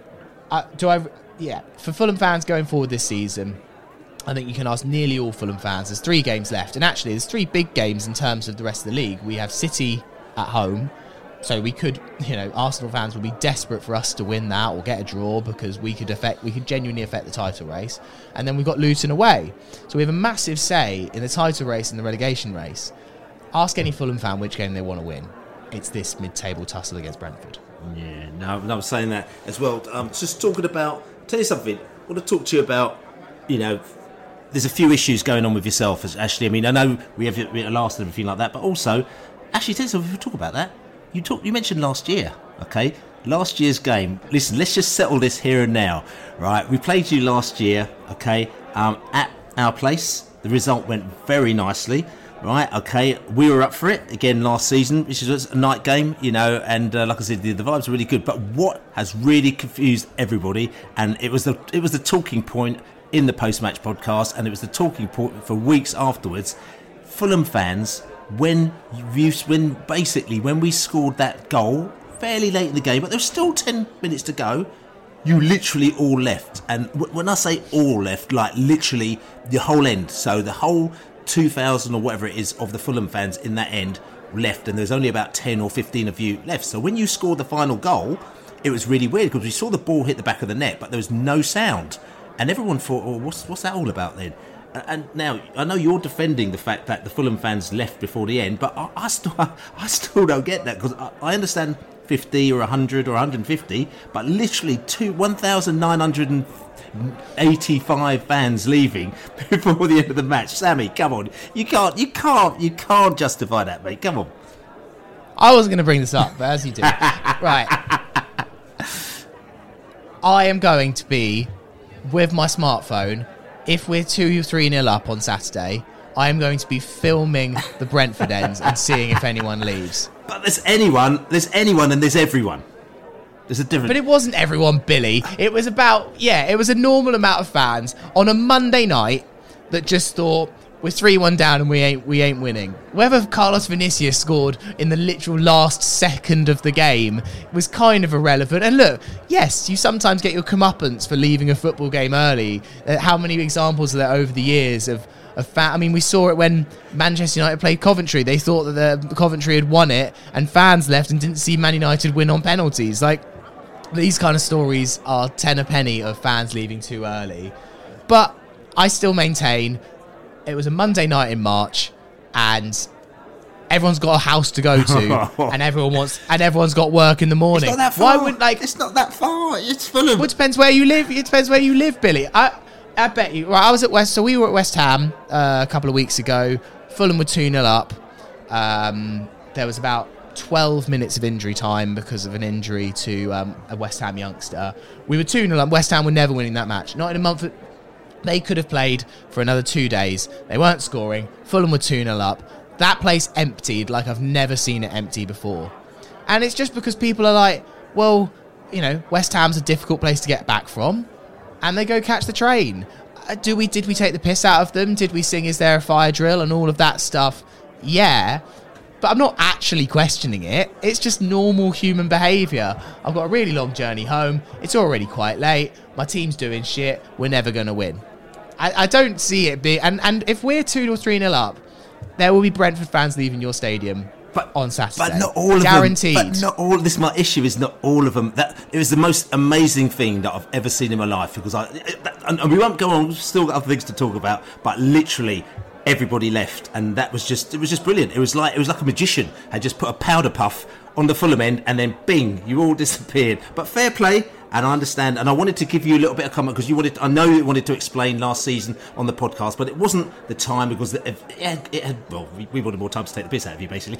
uh, do I... Yeah, for Fulham fans going forward this season... I think you can ask nearly all Fulham fans. There's three games left. And actually, there's three big games in terms of the rest of the league. We have City at home. So we could, you know, Arsenal fans would be desperate for us to win that or get a draw because we could affect, we could genuinely affect the title race. And then we've got Luton away. So we have a massive say in the title race and the relegation race. Ask any Fulham fan which game they want to win. It's this mid-table tussle against Brentford. Yeah, no, no I'm saying that as well. Um, just talking about, tell you something. I want to talk to you about, you know, there's a few issues going on with yourself, Ashley. I mean, I know we have a last and everything like that, but also, actually, tell you something, if we talk about that, you talk, you mentioned last year, okay? Last year's game. Listen, let's just settle this here and now, right? We played you last year, okay, um, at our place. The result went very nicely, right? Okay, we were up for it again last season, which was a night game, you know, and uh, like I said, the, the vibes are really good. But what has really confused everybody, and it was the it was the talking point in the post-match podcast, and it was the talking point for weeks afterwards. Fulham fans, when you, when basically when we scored that goal fairly late in the game, but there was still ten minutes to go, you literally all left. And w- when I say all left, like literally the whole end. So the whole two thousand or whatever it is of the Fulham fans in that end left, and there's only about ten or fifteen of you left. So when you scored the final goal, it was really weird because we saw the ball hit the back of the net, but there was no sound. And everyone thought, oh, what's what's that all about then? And now, I know you're defending the fact that the Fulham fans left before the end, but I, I, still, I still don't get that, because I, I understand fifty or one hundred or one hundred fifty, but literally two, one thousand nine hundred eighty-five fans leaving before the end of the match. Sammy, come on. You can't, you can't, you can't justify that, mate. Come on. I wasn't going to bring this up, but as you do. Right. I am going to be... with my smartphone, if we're two or three nil up on Saturday, I am going to be filming the Brentford ends and seeing if anyone leaves. But there's anyone, there's anyone and there's everyone. There's a difference. But it wasn't everyone, Billy. It was about, yeah, it was a normal amount of fans on a Monday night that just thought, we're three one down and we ain't we ain't winning. Whether Carlos Vinicius scored in the literal last second of the game was kind of irrelevant. And look, yes, you sometimes get your comeuppance for leaving a football game early. Uh, how many examples are there over the years of, of fan? I mean, we saw it when Manchester United played Coventry. They thought that the Coventry had won it, and fans left and didn't see Man United win on penalties. Like, these kind of stories are ten a penny of fans leaving too early. But I still maintain... it was a Monday night in March, and everyone's got a house to go to, and everyone wants, and everyone's got work in the morning. It's not that far. Why would like? It's not that far. It's Fulham. Well, it depends where you live. It depends where you live, Billy. I, I bet you. Right, I was at West, so we were at West Ham uh, a couple of weeks ago. Fulham were two nil up. Um, there was about twelve minutes of injury time because of an injury to um, a West Ham youngster. We were two nil up. West Ham were never winning that match. Not in a month. They could have played for another two days. They weren't scoring. Fulham were two nil up. That place emptied like I've never seen it empty before. And it's just because people are like, well, you know, West Ham's a difficult place to get back from, and they go catch the train. Uh, do we? Did we take the piss out of them? Did we sing Is There a Fire Drill and all of that stuff? Yeah. But I'm not actually questioning it. It's just normal human behaviour. I've got a really long journey home. It's already quite late. My team's doing shit. We're never going to win. I, I don't see it be, and, and if we're two or three nil up, there will be Brentford fans leaving your stadium but, on Saturday. But not all of Guaranteed. them. But not all. This my issue is not all of them. That it was the most amazing thing that I've ever seen in my life, because I, that, and we won't go on. We've still got other things to talk about, but literally, everybody left, and that was just it was just brilliant. It was like it was like a magician had just put a powder puff on the Fulham end, and then bing, you all disappeared. But fair play, and I understand, and I wanted to give you a little bit of comment because you wanted I know you wanted to explain last season on the podcast, but it wasn't the time because it had, it had well we, we wanted more time to take the piss out of you basically.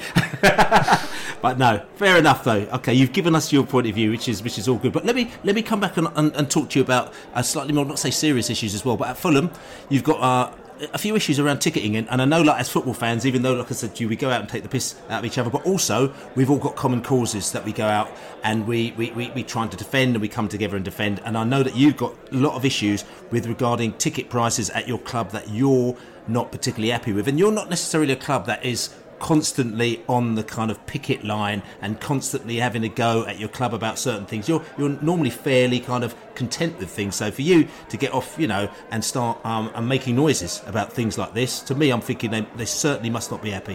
But no, fair enough though. Okay, you've given us your point of view, which is which is all good. But let me let me come back and, and, and talk to you about uh, slightly more, not say serious issues as well. But at Fulham, you've got uh, a few issues around ticketing, and, and I know, like as football fans, even though, like I said to you, we go out and take the piss out of each other, but also we've all got common causes that we go out and we we we, we try to defend, and we come together and defend. And I know that you've got a lot of issues with regarding ticket prices at your club that you're not particularly happy with, and you're not necessarily a club that is constantly on the kind of picket line and constantly having a go at your club about certain things. You're you're normally fairly kind of content with things. So for you to get off, you know, and start um, and making noises about things like this, to me, I'm thinking they, they certainly must not be happy.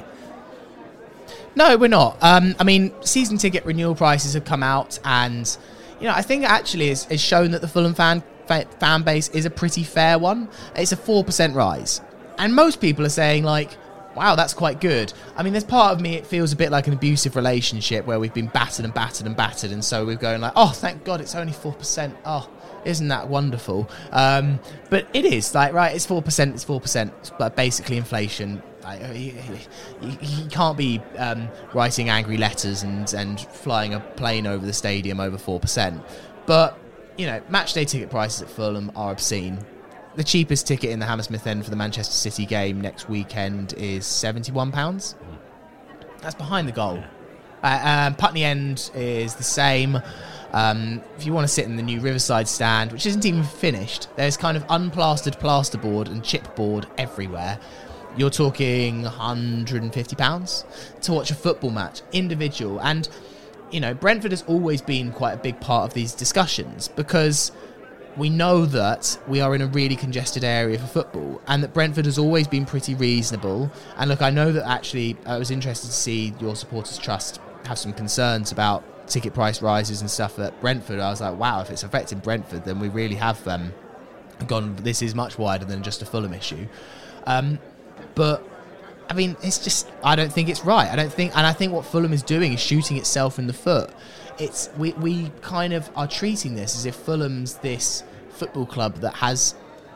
No, we're not. Um, I mean, season ticket renewal prices have come out, and you know, I think actually it's, it's shown that the Fulham fan fan base is a pretty fair one. It's a four percent rise, and most people are saying like, wow, that's quite good. I mean, there's part of me, it feels a bit like an abusive relationship where we've been battered and battered and battered, and so we're going like, oh, thank God, it's only four percent. Oh, isn't that wonderful? Um, but it is, like, right, it's four percent, it's four percent, but basically inflation. Like, you, you, you can't be um, writing angry letters and, and flying a plane over the stadium over four percent. But, you know, match day ticket prices at Fulham are obscene. The cheapest ticket in the Hammersmith end for the Manchester City game next weekend is seventy-one pounds. That's behind the goal. Uh, um, Putney end is the same. Um, if you want to sit in the new Riverside stand, which isn't even finished, there's kind of unplastered plasterboard and chipboard everywhere. You're talking one hundred fifty pounds to watch a football match, individual. And, you know, Brentford has always been quite a big part of these discussions because we know that we are in a really congested area for football, and that Brentford has always been pretty reasonable. And look, I know that actually I was interested to see your Supporters Trust have some concerns about ticket price rises and stuff at Brentford. I was like, wow, if it's affecting Brentford, then we really have um, gone, this is much wider than just a Fulham issue. Um, but, I mean, it's just, I don't think it's right. I don't think, and I think what Fulham is doing is shooting itself in the foot. It's we, we kind of are treating this as if Fulham's this football club that has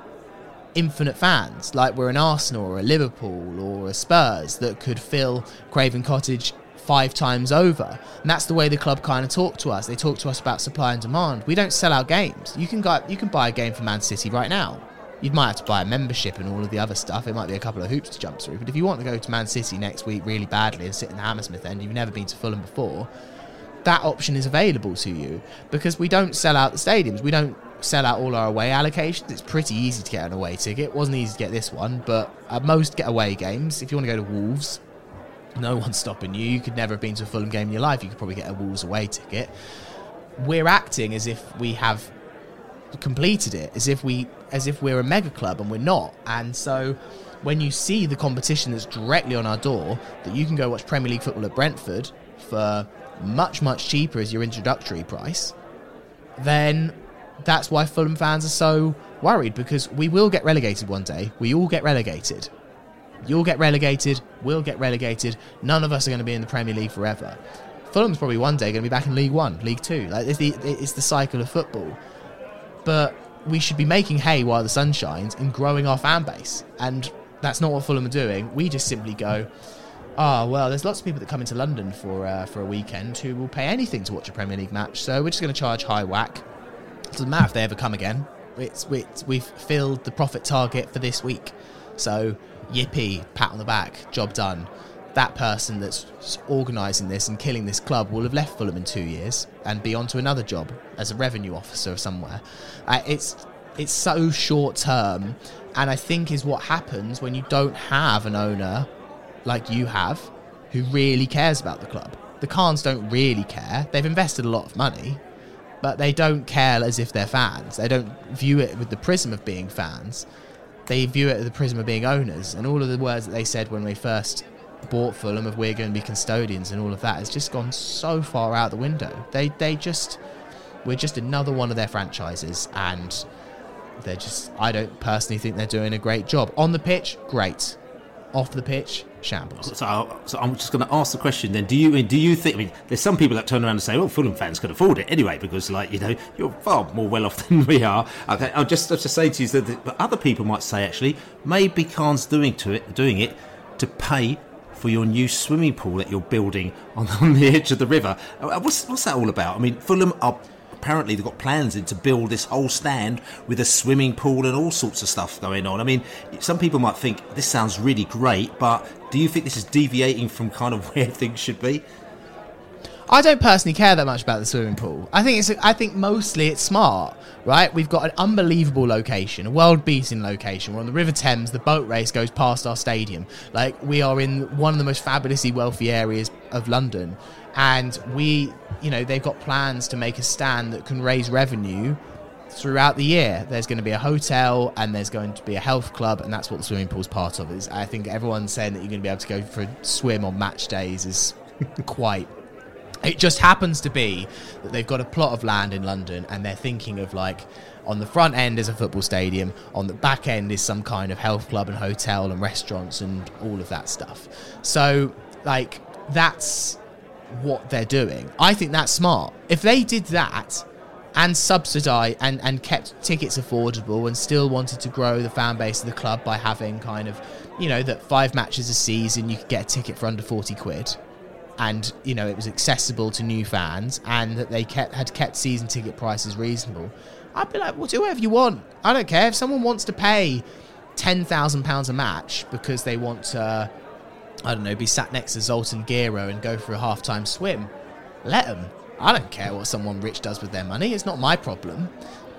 infinite fans, like we're an Arsenal or a Liverpool or a Spurs that could fill Craven Cottage five times over. And that's the way the club kind of talk to us. They talk to us about supply and demand. We don't sell out games. You can go, you can buy a game for Man City right now. You might have to buy a membership and all of the other stuff. It might be a couple of hoops to jump through. But if you want to go to Man City next week really badly and sit in the Hammersmith end, you've never been to Fulham before, that option is available to you because we don't sell out the stadiums. We don't sell out all our away allocations. It's pretty easy to get an away ticket. It wasn't easy to get this one, but at most get away games. If you want to go to Wolves, no one's stopping you. You could never have been to a Fulham game in your life. You could probably get a Wolves away ticket. We're acting as if we have completed it, as if we, as if we're a mega club, and we're not. And so when you see the competition that's directly on our door, that you can go watch Premier League football at Brentford for much, much cheaper as your introductory price, then that's why Fulham fans are so worried, because we will get relegated one day. We all get relegated. You'll get relegated, we'll get relegated. None of us are going to be in the Premier League forever. Fulham's probably one day going to be back in League One, League Two. Like, it's the, it's the cycle of football. But we should be making hay while the sun shines and growing our fan base. And that's not what Fulham are doing. We just simply go, oh, well, there's lots of people that come into London for uh, for a weekend who will pay anything to watch a Premier League match, so we're just going to charge high whack. It doesn't matter if they ever come again. It's, it's We've filled the profit target for this week. So, yippee, pat on the back, job done. That person that's organising this and killing this club will have left Fulham in two years and be on to another job as a revenue officer somewhere. Uh, it's it's so short term, and I think is what happens when you don't have an owner like you have, who really cares about the club. The Khans don't really care. They've invested a lot of money, but they don't care as if they're fans. They don't view it with the prism of being fans. They view it with the prism of being owners. And all of the words that they said when we first bought Fulham of we're going to be custodians and all of that has just gone so far out the window. They they just, we're just another one of their franchises, and they're just, I don't personally think they're doing a great job. On the pitch, great. off the pitch, shambles. So, so I'm just going to ask the question then. Do you do you think? I mean, there's some people that turn around and say, "Well, Fulham fans could afford it anyway," because, like, you know, you're far more well off than we are. Okay, I'll just, I'll just say to you that, but other people might say, actually, maybe Khan's doing to it, doing it to pay for your new swimming pool that you're building on, on the edge of the river. What's what's that all about? I mean, Fulham are. Apparently they've got plans in to build this whole stand with a swimming pool and all sorts of stuff going on. I mean, some people might think this sounds really great, but do you think this is deviating from kind of where things should be? I don't personally care that much about the swimming pool. I think it's. I think mostly it's smart, right? We've got an unbelievable location, a world-beating location. We're on the River Thames. The boat race goes past our stadium. Like, we are in one of the most fabulously wealthy areas of London. And we, you know, they've got plans to make a stand that can raise revenue throughout the year. There's going to be a hotel and there's going to be a health club, and that's what the swimming pool's part of. Is I think everyone saying that you're going to be able to go for a swim on match days is quite... It just happens to be that they've got a plot of land in London and they're thinking of, like, on the front end is a football stadium, on the back end is some kind of health club and hotel and restaurants and all of that stuff. So, like, that's what they're doing. I think that's smart. If they did that and subsidised and, and kept tickets affordable and still wanted to grow the fan base of the club by having kind of, you know, that five matches a season you could get a ticket for under forty quid, and, you know, it was accessible to new fans, and that they kept had kept season ticket prices reasonable, I'd be like, well, do whatever you want. I don't care. If someone wants to pay ten thousand pounds a match because they want to, I don't know, be sat next to Zoltan Gero and go for a half-time swim, let them. I don't care what someone rich does with their money. It's not my problem.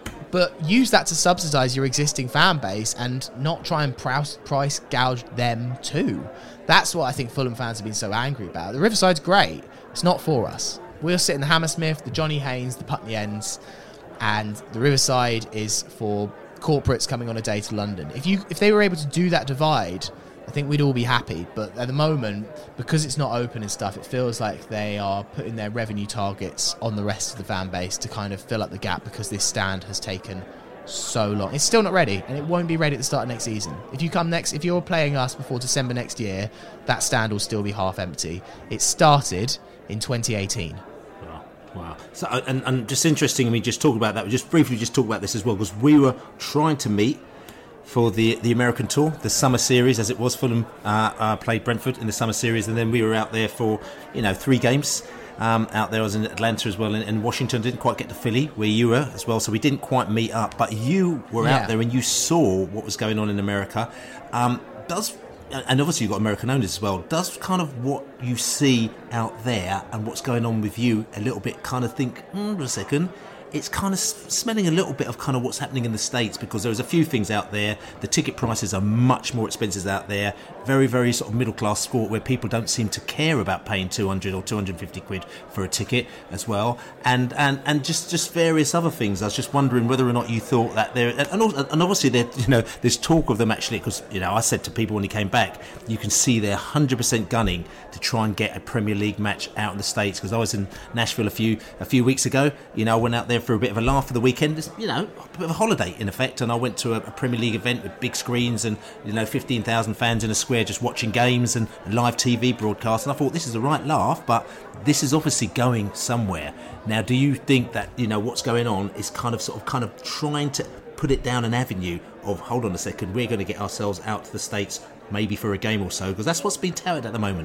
But use that to subsidise your existing fan base and not try and price, price gouge them too. That's what I think Fulham fans have been so angry about. The Riverside's great. It's not for us. We'll sit in the Hammersmith, the Johnny Haynes, the Putney Ends, and the Riverside is for corporates coming on a day to London. If you if they were able to do that divide, I think we'd all be happy. But at the moment, because it's not open and stuff, it feels like they are putting their revenue targets on the rest of the fan base to kind of fill up the gap, because this stand has taken so long. It's still not ready, and it won't be ready at the start of next season. If you come next, if you're playing us before December next year, that stand will still be half empty. It started in twenty eighteen. Wow. Wow. So, and, and just interesting, I mean, just talk about that. We just briefly just talk about this as well, because we were trying to meet for the the American tour, the summer series, as it was. Fulham uh, uh, played Brentford in the summer series, and then we were out there for, you know, three games. Um, out there, I was in Atlanta as well, and, and Washington. Didn't quite get to Philly, where you were as well, so we didn't quite meet up. But you were yeah. out there, and you saw what was going on in America. Um, does and obviously you've got American owners as well. Does kind of what you see out there and what's going on with you a little bit kind of think, hmm, a second, it's kind of smelling a little bit of kind of what's happening in the States, because there's a few things out there. The ticket prices are much more expensive out there. Very, very sort of middle-class sport where people don't seem to care about paying two hundred or two hundred fifty quid for a ticket as well. And and, and just, just various other things. I was just wondering whether or not you thought that there... And, also, and obviously, there, you know, there's talk of them actually, because, you know, I said to people when he came back, you can see they're one hundred percent gunning to try and get a Premier League match out in the States, because I was in Nashville a few a few weeks ago. You know, I went out there for a bit of a laugh for the weekend, just, you know, a bit of a holiday in effect, and I went to a, a Premier League event with big screens and, you know, fifteen thousand fans in a square just watching games and, and live T V broadcasts, and I thought, this is the right laugh, but this is obviously going somewhere. Now, do you think that, you know, what's going on is kind of sort of kind of trying to put it down an avenue of, hold on a second, we're going to get ourselves out to the States maybe for a game or so, because that's what's been touted at the moment?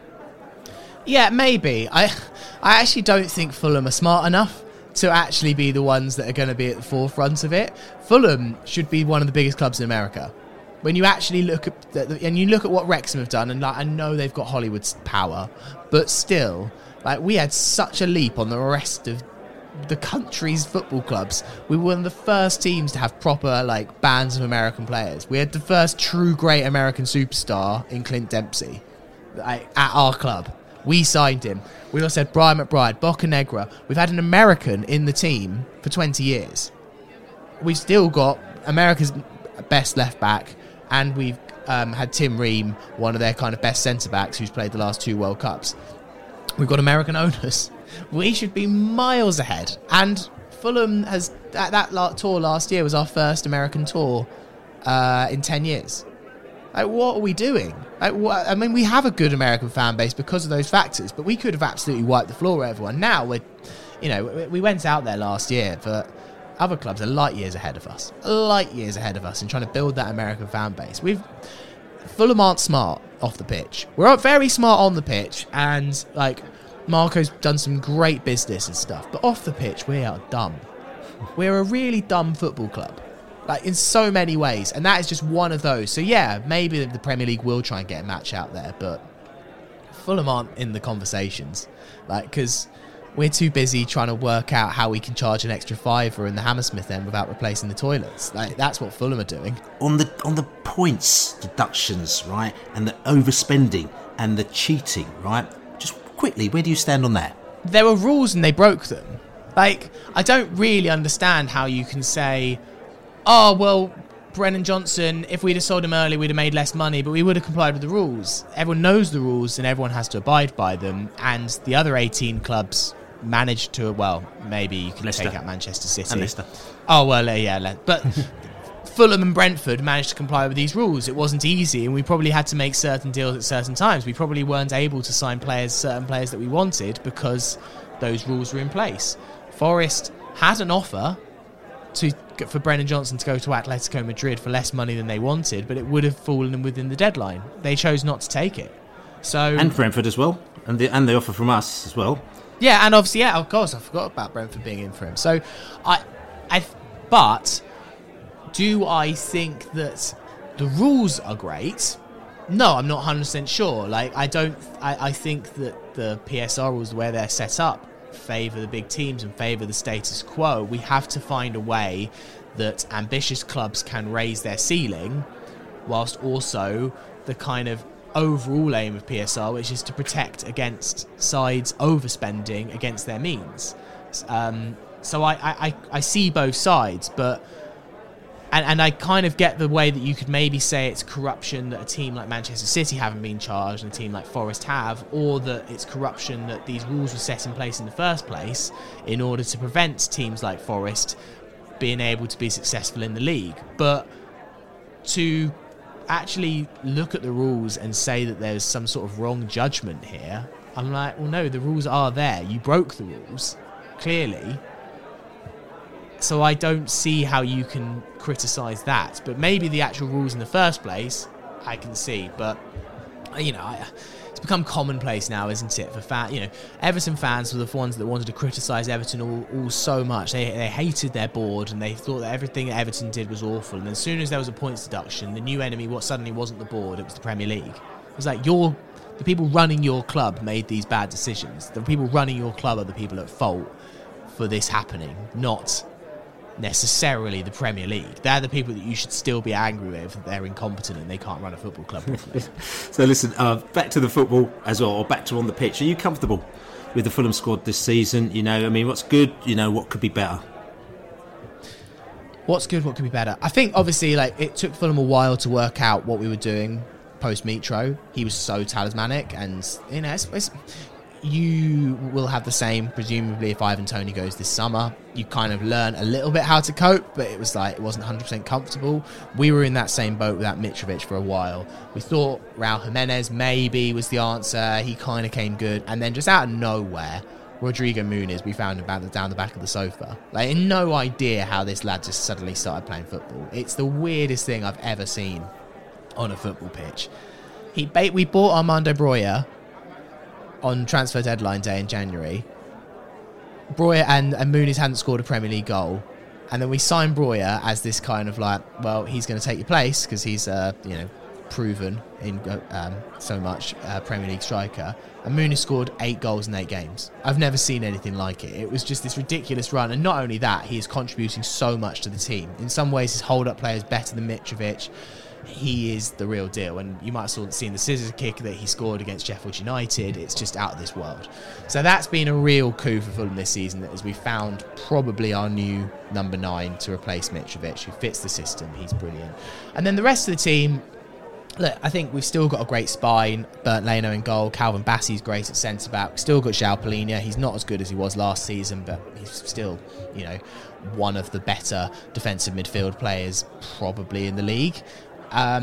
Yeah, maybe. I I actually don't think Fulham are smart enough to actually be the ones that are going to be at the forefront of it. Fulham should be one of the biggest clubs in America. When you actually look at the, and you look at what Wrexham have done, and like, I know they've got Hollywood's power, but still, like, we had such a leap on the rest of the country's football clubs. We were one of the first teams to have proper, like, bands of American players. We had the first true great American superstar in Clint Dempsey, like, at our club. We signed him. We also had Brian McBride, Bocanegra. We've had an American in the team for twenty years. We've still got America's best left back, and we've um, had Tim Ream, one of their kind of best centre-backs, who's played the last two World Cups. We've got American owners. We should be miles ahead. And Fulham has... That, that tour last year was our first American tour uh, in ten years. Like, what are we doing? Like, what, I mean, we have a good American fan base because of those factors, but we could have absolutely wiped the floor with everyone. Now, we're, you know, we went out there last year, but other clubs are light years ahead of us. Light years ahead of us in trying to build that American fan base. We've Fulham aren't smart off the pitch. We're very smart on the pitch, and, like, Marco's done some great business and stuff, but off the pitch, we are dumb. We're a really dumb football club. Like, in so many ways. And that is just one of those. So, yeah, maybe the Premier League will try and get a match out there, but Fulham aren't in the conversations. Like, because we're too busy trying to work out how we can charge an extra fiver in the Hammersmith end without replacing the toilets. Like, that's what Fulham are doing. On the on the points deductions, right, and the overspending and the cheating, right, just quickly, where do you stand on that? There were rules and they broke them. Like, I don't really understand how you can say, oh, well, Brennan Johnson, if we'd have sold him early, we'd have made less money, but we would have complied with the rules. Everyone knows the rules and everyone has to abide by them. And the other eighteen clubs managed to, well, maybe you can Leicester. Take out Manchester City. And Leicester. Oh, well, uh, yeah. But Fulham and Brentford managed to comply with these rules. It wasn't easy, and we probably had to make certain deals at certain times. We probably weren't able to sign players, certain players that we wanted because those rules were in place. Forest had an offer to for Brennan Johnson to go to Atletico Madrid for less money than they wanted, but it would have fallen within the deadline. They chose not to take it. So and Brentford as well, and the and the offer from us as well. Yeah, and obviously, yeah, of course, I forgot about Brentford being in for him. So, I, I, but do I think that the rules are great? No, I'm not one hundred percent sure. Like, I don't. I, I think that the P S R rules, the way they're set up, favour the big teams and favour the status quo. We have to find a way that ambitious clubs can raise their ceiling whilst also the kind of overall aim of P S R, which is to protect against sides overspending against their means. Um, so I, I, I see both sides, but and, and I kind of get the way that you could maybe say it's corruption that a team like Manchester City haven't been charged and a team like Forest have, or that it's corruption that these rules were set in place in the first place in order to prevent teams like Forest being able to be successful in the league. But to actually look at the rules and say that there's some sort of wrong judgment here, I'm like, well, no, the rules are there. You broke the rules, clearly. So I don't see how you can criticise that. But maybe the actual rules in the first place, I can see. But, you know, I, it's become commonplace now, isn't it, for fan, you know, Everton fans were the ones that wanted to criticise Everton all, all so much. They they hated their board and they thought that everything Everton did was awful. And as soon as there was a points deduction, the new enemy what suddenly wasn't the board, it was the Premier League. It was like, you're, the people running your club made these bad decisions. The people running your club are the people at fault for this happening, not necessarily the Premier League. They're the people that you should still be angry with. They're incompetent and they can't run a football club properly. So listen, uh, back to the football as well, or back to on the pitch. Are you comfortable with the Fulham squad this season? You know, I mean, what's good? You know, what could be better? What's good? What could be better? I think obviously, like, it took Fulham a while to work out what we were doing post Mitro. He was so talismanic, and you know, it's, it's, you will have the same presumably if Ivan Toney goes this summer. You kind of learn a little bit how to cope, but it was like it wasn't one hundred percent comfortable. We were in that same boat without Mitrovic for a while. We thought Raul Jimenez maybe was the answer. He kind of came good, and then just out of nowhere, Rodrigo Muniz, we found him down the back of the sofa. Like, no idea how this lad just suddenly started playing football. It's the weirdest thing I've ever seen on a football pitch. He we bought Armando Broja on transfer deadline day in January. Broja and, and Muniz hadn't scored a Premier League goal, and then we signed Broja as this kind of like, well, he's going to take your place because he's uh, you know proven in um, so much uh, Premier League striker. And Muniz scored eight goals in eight games. I've never seen anything like it. It was just this ridiculous run, and not only that, he is contributing so much to the team. In some ways, his hold-up play is better than Mitrovic. He is the real deal, and you might have seen the scissors kick that he scored against Sheffield United. It's just out of this world. So that's been a real coup for Fulham this season, as we found probably our new number nine to replace Mitrovic, who fits the system. He's brilliant. And then the rest of the team, look, I think we've still got a great spine. Bernd Leno in goal. Calvin Bassey's great at centre-back. Still got João Palhinha. He's not as good as he was last season, but he's still, you know, one of the better defensive midfield players probably in the league. Um,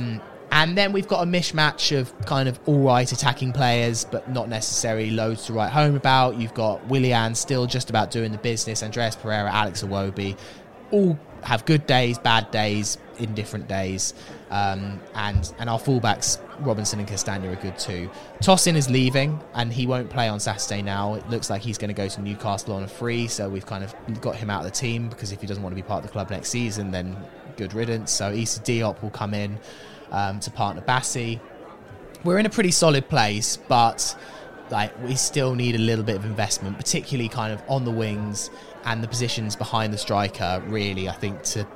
And then we've got a mishmatch of kind of all right attacking players, but not necessarily loads to write home about. You've got Willian still just about doing the business, Andreas Pereira, Alex Iwobi, all have good days, bad days, indifferent days. Um, and, and our fullbacks, Robinson and Castagna, are good too. Tosin is leaving, and he won't play on Saturday now. It looks like he's going to go to Newcastle on a free, so we've kind of got him out of the team, because if he doesn't want to be part of the club next season, then good riddance. So Issa Diop will come in um, to partner Bassi. We're in a pretty solid place, but like we still need a little bit of investment, particularly kind of on the wings and the positions behind the striker, really, I think, to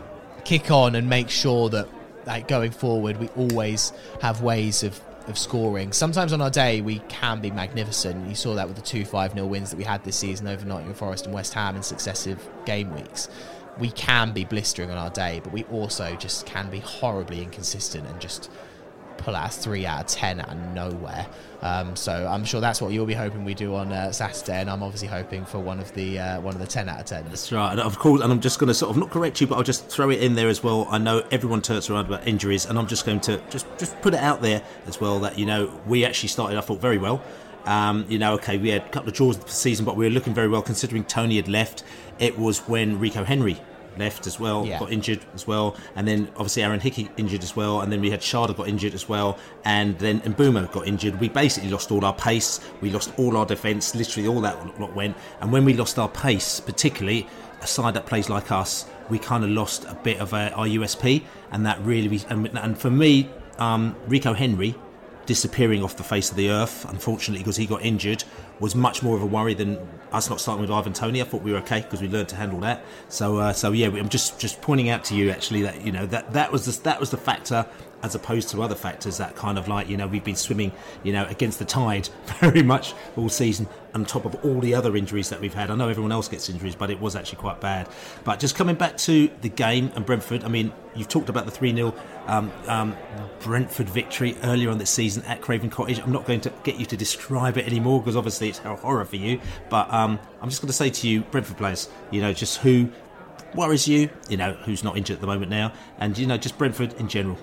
kick on and make sure that like going forward we always have ways of, of scoring. Sometimes on our day we can be magnificent. You saw that with the two five nil wins that we had this season over Nottingham Forest and West Ham in successive game weeks. We can be blistering on our day, but we also just can be horribly inconsistent and just pull out a three out of ten out of nowhere. Um, so I'm sure that's what you'll be hoping we do on uh, Saturday, and I'm obviously hoping for one of the uh, one of the ten out of ten. That's right, and of course, and I'm just going to sort of not correct you, but I'll just throw it in there as well. I know everyone turns around about injuries, and I'm just going to just just put it out there as well that, you know, we actually started, I thought, very well. Um, you know, okay, we had a couple of draws this season, but we were looking very well considering Tony had left. It was when Rico Henry left as well, yeah. got injured as well, and then obviously Aaron Hickey injured as well, and then we had Sharda got injured as well, and then Mbeumo got injured. We basically lost all our pace, we lost all our defence, literally all that lot went, and when we lost our pace, particularly a side that plays like us, we kind of lost a bit of a, our U S P, and that really, and, and for me, um, Rico Henry disappearing off the face of the earth, unfortunately, because he got injured, was much more of a worry than us not starting with Ivan Toney. I thought we were okay because we learned to handle that. So, uh, so yeah, I'm just just pointing out to you actually that, you know, that that was the, that was the factor, as opposed to other factors that kind of like, you know, we've been swimming, you know, against the tide very much all season, on top of all the other injuries that we've had. I know everyone else gets injuries, but it was actually quite bad. But just coming back to the game and Brentford, I mean, you've talked about the three nil um, um, Brentford victory earlier on this season at Craven Cottage. I'm not going to get you to describe it anymore because obviously it's a horror for you. But um, I'm just going to say to you, Brentford players, you know, just who worries you, you know, who's not injured at the moment now, and, you know, just Brentford in general.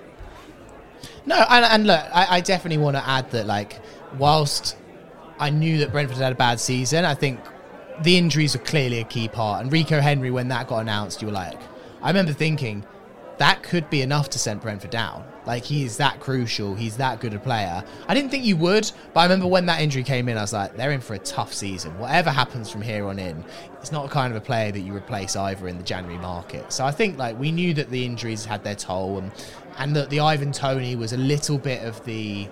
No, and, and look, I, I definitely want to add that, like, whilst I knew that Brentford had a bad season, I think the injuries are clearly a key part. And Rico Henry, when that got announced, you were like, I remember thinking, that could be enough to send Brentford down. Like, he's that crucial, he's that good a player. I didn't think you would, but I remember when that injury came in, I was like, they're in for a tough season. Whatever happens from here on in, it's not a kind of a player that you replace either in the January market. So I think, like, we knew that the injuries had their toll, and and that the Ivan Toney was a little bit of the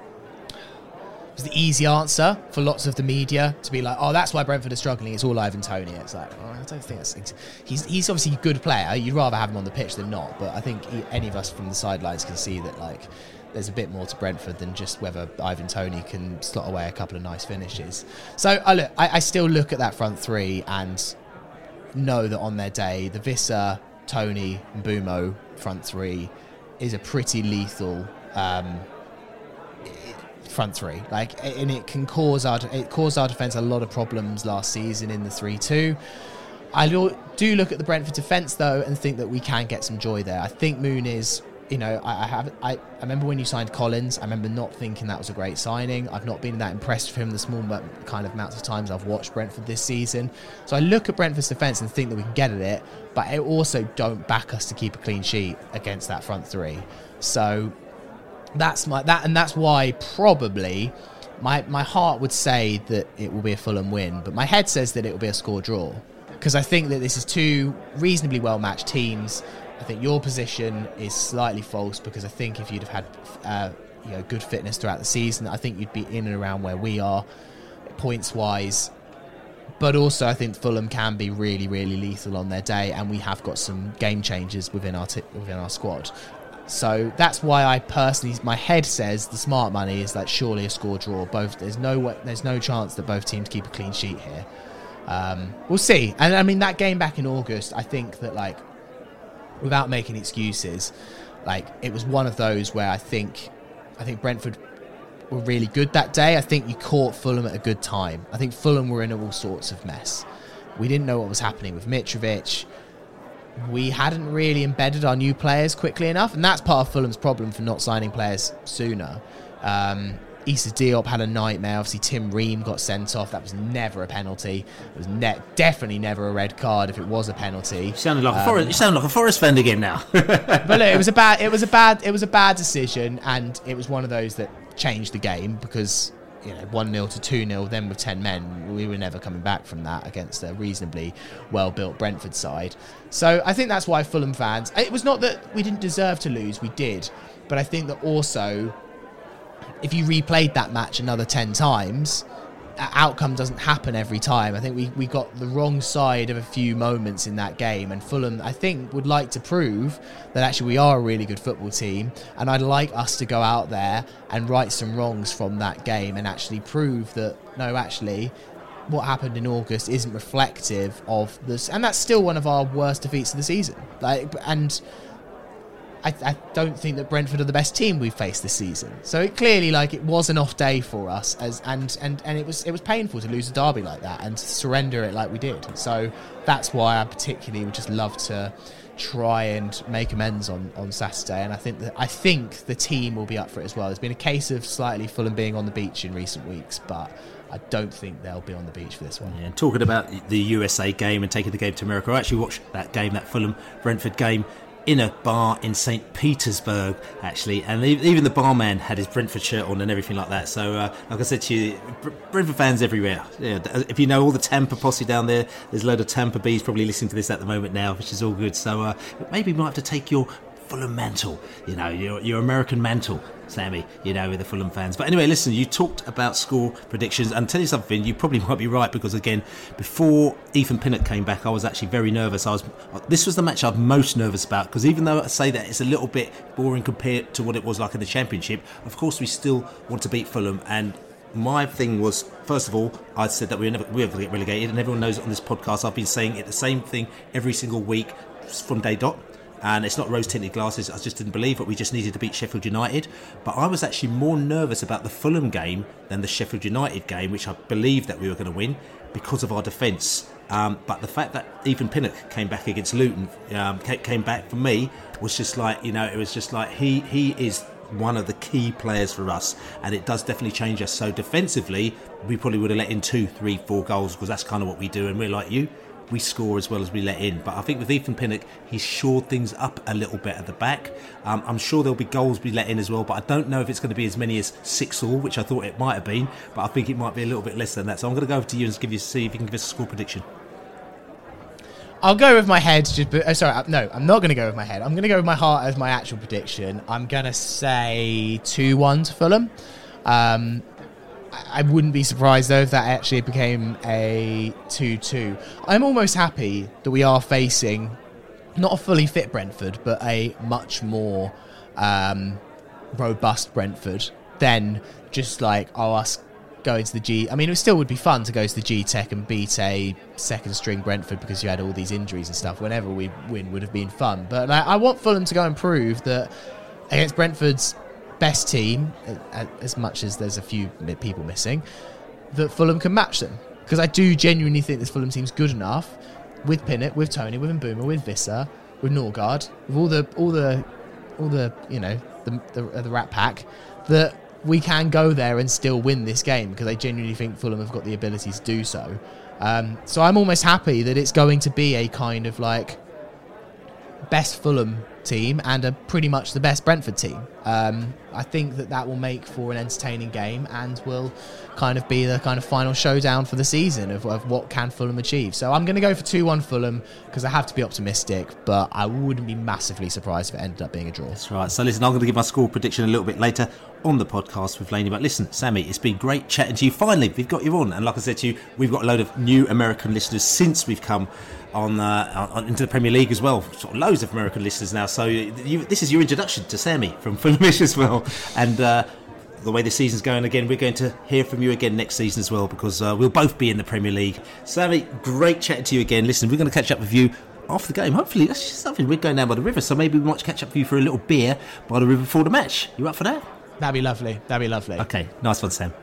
was the easy answer for lots of the media to be like, oh, that's why Brentford are struggling, it's all Ivan Toney. It's like, oh, I don't think that's... He's, he's obviously a good player. You'd rather have him on the pitch than not, but I think he, any of us from the sidelines can see that, like, there's a bit more to Brentford than just whether Ivan Toney can slot away a couple of nice finishes. So I, look, I, I still look at that front three and know that on their day, the Visser, Toney, and Mbeumo front three is a pretty lethal um, front three. Like, and it can cause our it caused our defence a lot of problems last season in the three two. I do look at the Brentford defence though and think that we can get some joy there. I think Muniz, you know, I, I have I, I remember when you signed Collins, I remember not thinking that was a great signing. I've not been that impressed with him the small kind of amounts of times I've watched Brentford this season. So I look at Brentford's defence and think that we can get at it, but I also don't back us to keep a clean sheet against that front three. So that's my that, and that's why probably my my heart would say that it will be a Fulham win, but my head says that it will be a score draw, because I think that this is two reasonably well matched teams. I think your position is slightly false, because I think if you'd have had uh, you know good fitness throughout the season, I think you'd be in and around where we are points wise. But also I think Fulham can be really, really lethal on their day, and we have got some game changers within our t- within our squad. So that's why I personally, my head says the smart money is like surely a score draw. Both there's no way, there's no chance that both teams keep a clean sheet here. Um, we'll see. And I mean, that game back in August, I think that, like, without making excuses, like, it was one of those where I think I think Brentford were really good that day. I think you caught Fulham at a good time. I think Fulham were in all sorts of mess. We didn't know what was happening with Mitrovic. we hadn't really embedded our new players quickly enough, and that's part of Fulham's problem for not signing players sooner. Um, Issa Diop had a nightmare. Obviously, Tim Ream got sent off. That was never a penalty. It was ne- definitely never a red card if it was a penalty. You sounded like um, a Forest. You sound like a Forest fan again now. But look, it was a bad. It was a bad. It was a bad decision, and it was one of those that changed the game because, you know, one nil to two nil, then with ten men, we were never coming back from that against a reasonably well-built Brentford side. So I think that's why Fulham fans, it was not that we didn't deserve to lose, we did, but I think that also, if you replayed that match another ten times, outcome doesn't happen every time. I think we, we got the wrong side of a few moments in that game, and Fulham, I think, would like to prove that actually we are a really good football team, and I'd like us to go out there and right some wrongs from that game and actually prove that, no, actually, what happened in August isn't reflective of this, and that's still one of our worst defeats of the season. Like, and I, I don't think that Brentford are the best team we've faced this season. So it clearly, like, it was an off day for us, as and, and, and it was it was painful to lose a derby like that and to surrender it like we did. So that's why I particularly would just love to try and make amends on, on Saturday, and I think that I think the team will be up for it as well. There's been a case of slightly Fulham being on the beach in recent weeks, but I don't think they'll be on the beach for this one. Yeah, and talking about the U S A game and taking the game to America, I actually watched that game, that Fulham-Brentford game, in a bar in Saint Petersburg, actually, and even the barman had his Brentford shirt on and everything like that. So, uh, like I said to you, Brentford fans everywhere. Yeah, if you know all the Tampa posse down there, there's a load of Tampa Bees probably listening to this at the moment now, which is all good. So, uh, maybe you might have to take your Fulham mantle, you know, your, your American mantle, Sammy, you know, with the Fulham fans. But anyway, listen, you talked about score predictions, and tell you something, you probably might be right, because again, before Ethan Pinnock came back, I was actually very nervous. I was this was the match I'm most nervous about, because even though I say that it's a little bit boring compared to what it was like in the Championship, of course we still want to beat Fulham. And my thing was, first of all, I said that we were never we were going to get relegated, and everyone knows on this podcast I've been saying it the same thing every single week from day dot. And it's not rose-tinted glasses, I just didn't believe it. We just needed to beat Sheffield United. But I was actually more nervous about the Fulham game than the Sheffield United game, which I believed that we were going to win because of our defence. Um, but the fact that Ethan Pinnock came back against Luton, um, came back for me, was just like, you know, it was just like he, he is one of the key players for us, and it does definitely change us. So defensively, we probably would have let in two, three, four goals, because that's kind of what we do, and we're like you. We score as well as we let in. But I think with Ethan Pinnock, he's shored things up a little bit at the back. Um, I'm sure there'll be goals we let in as well, but I don't know if it's going to be as many as six all, which I thought it might have been, but I think it might be a little bit less than that. So I'm going to go over to you and give you see if you can give us a score prediction. I'll go with my head. Just, oh, sorry, no, I'm not going to go with my head. I'm going to go with my heart as my actual prediction. I'm going to say two one to Fulham. Um, I wouldn't be surprised, though, if that actually became a two two. I'm almost happy that we are facing not a fully fit Brentford, but a much more um, robust Brentford than just like, oh, us going to the G... I mean, it still would be fun to go to the G-Tech and beat a second-string Brentford because you had all these injuries and stuff. Whenever we win would have been fun. But like, I want Fulham to go and prove that against Brentford's best team, as much as there's a few people missing, that Fulham can match them, because I do genuinely think this Fulham team's good enough with Pinnock, with Tony, with Mbeumo, with Visser, with Norgard, with all the all the all the you know the the, the Rat Pack, that we can go there and still win this game, because I genuinely think Fulham have got the ability to do so. Um, so I'm almost happy that it's going to be a kind of like best Fulham team and a pretty much the best Brentford team. Um, I think that that will make for an entertaining game and will kind of be the kind of final showdown for the season of, of what can Fulham achieve. So I'm going to go for two one Fulham, because I have to be optimistic, but I wouldn't be massively surprised if it ended up being a draw. That's right. So listen, I'm going to give my score prediction a little bit later on the podcast with Laney. But listen, Sammy, it's been great chatting to you. Finally, we've got you on. And like I said to you, we've got a load of new American listeners since we've come on, uh, on into the Premier League as well. Sort of loads of American listeners now. So you, this is your introduction to Sammy from Fulhamish as well. And uh, the way the season's going, again, we're going to hear from you again next season as well, because uh, we'll both be in the Premier League. Sammy, great chatting to you again. Listen, we're going to catch up with you after the game. Hopefully, that's just something. We're going down by the river, so maybe we might catch up with you for a little beer by the river before the match. You up for that? That'd be lovely. That'd be lovely. Okay, nice one, Sam.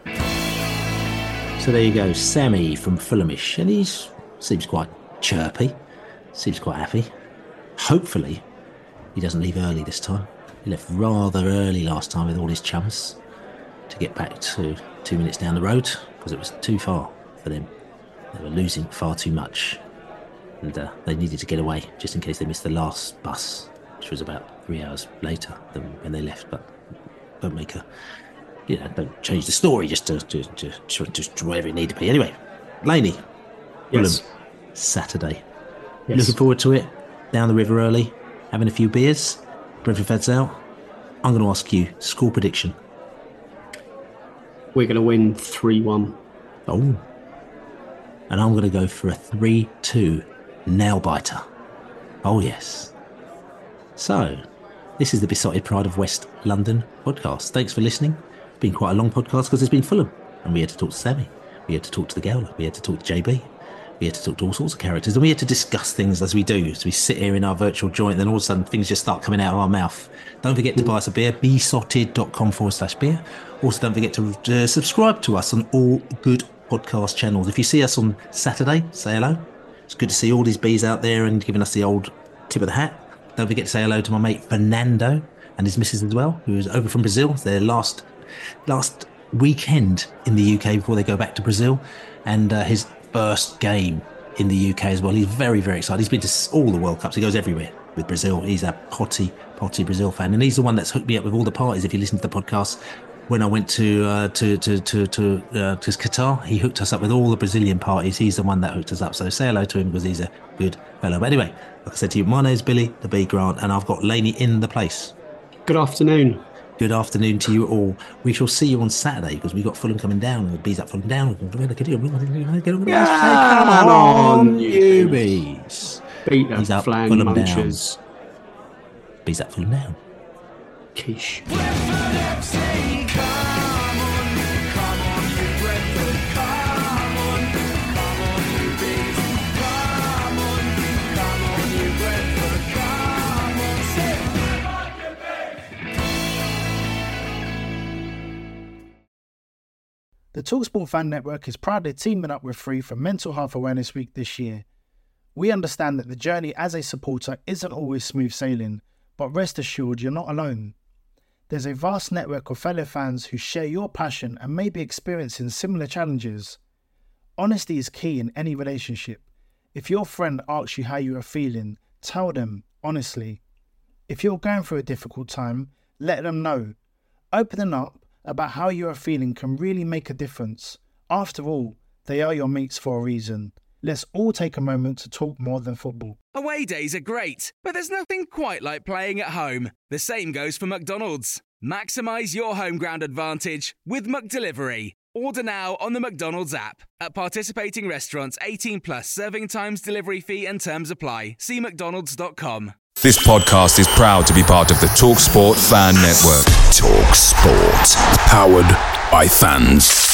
So there you go, Sammy from Fulhamish, and he seems quite chirpy, seems quite happy. hopefully he doesn't leave early this time. He left rather early last time with all his chums to get back to two minutes down the road because it was too far for them. They were losing far too much, and uh, they needed to get away just in case they missed the last bus, which was about three hours later than when they left. But don't make a, you know, don't change the story just to to to, to, to wherever it needed to be. Anyway, Laney, yes. Fulham, Saturday. Yes. Looking forward to it. Down the river early, having a few beers. Brentford fans out. I'm going to ask you score prediction. We're going to win three one. Oh. And I'm going to go for a three two nail biter. Oh, yes. So, this is the Besotted Pride of West London podcast. Thanks for listening. It's been quite a long podcast because it's been Fulham. And we had to talk to Sammy. We had to talk to the Gowler. We had to talk to J B. We had to talk to all sorts of characters. And we had to discuss things as we do. As we sit here in our virtual joint, then all of a sudden things just start coming out of our mouth. Don't forget to buy us a beer. besotted.com forward slash beer. Also, don't forget to uh, subscribe to us on all good podcast channels. If you see us on Saturday, say hello. It's good to see all these bees out there and giving us the old tip of the hat. Don't forget to say hello to my mate Fernando and his missus as well, who is over from Brazil. It's their last last weekend in the U K before they go back to Brazil, and uh, his first game in the U K as well. He's very, very excited. He's been to all the World Cups. He goes everywhere with Brazil. He's a potty, potty Brazil fan, and he's the one that's hooked me up with all the parties. If you listen to the podcast, when I went to uh, to to to to, uh, to Qatar, he hooked us up with all the Brazilian parties. He's the one that hooked us up. So say hello to him because he's a good fellow. But anyway, like I said to you, my name's Billy the Bee Grant, and I've got Laney in the place. Good afternoon. Good afternoon to you all. We shall see you on Saturday because we've got Fulham coming down. The Bees up, Fulham down. Come on, you Bees. Beat them, Bees up, flan Fulham munchers. down. Bees up, Fulham down. Quiche. The TalkSport Fan Network is proudly teaming up with Free for Mental Health Awareness Week this year. We understand that the journey as a supporter isn't always smooth sailing, but rest assured you're not alone. There's a vast network of fellow fans who share your passion and may be experiencing similar challenges. Honesty is key in any relationship. If your friend asks you how you are feeling, tell them honestly. If you're going through a difficult time, let them know. Opening up about how you are feeling can really make a difference. After all, they are your mates for a reason. Let's all take a moment to talk more than football. Away days are great, but there's nothing quite like playing at home. The same goes for McDonald's. Maximise your home ground advantage with McDelivery. Order now on the McDonald's app. At participating restaurants, eighteen plus, serving times, delivery fee and terms apply. See mcdonalds dot com. This podcast is proud to be part of the TalkSport Fan Network. TalkSport. Powered by fans.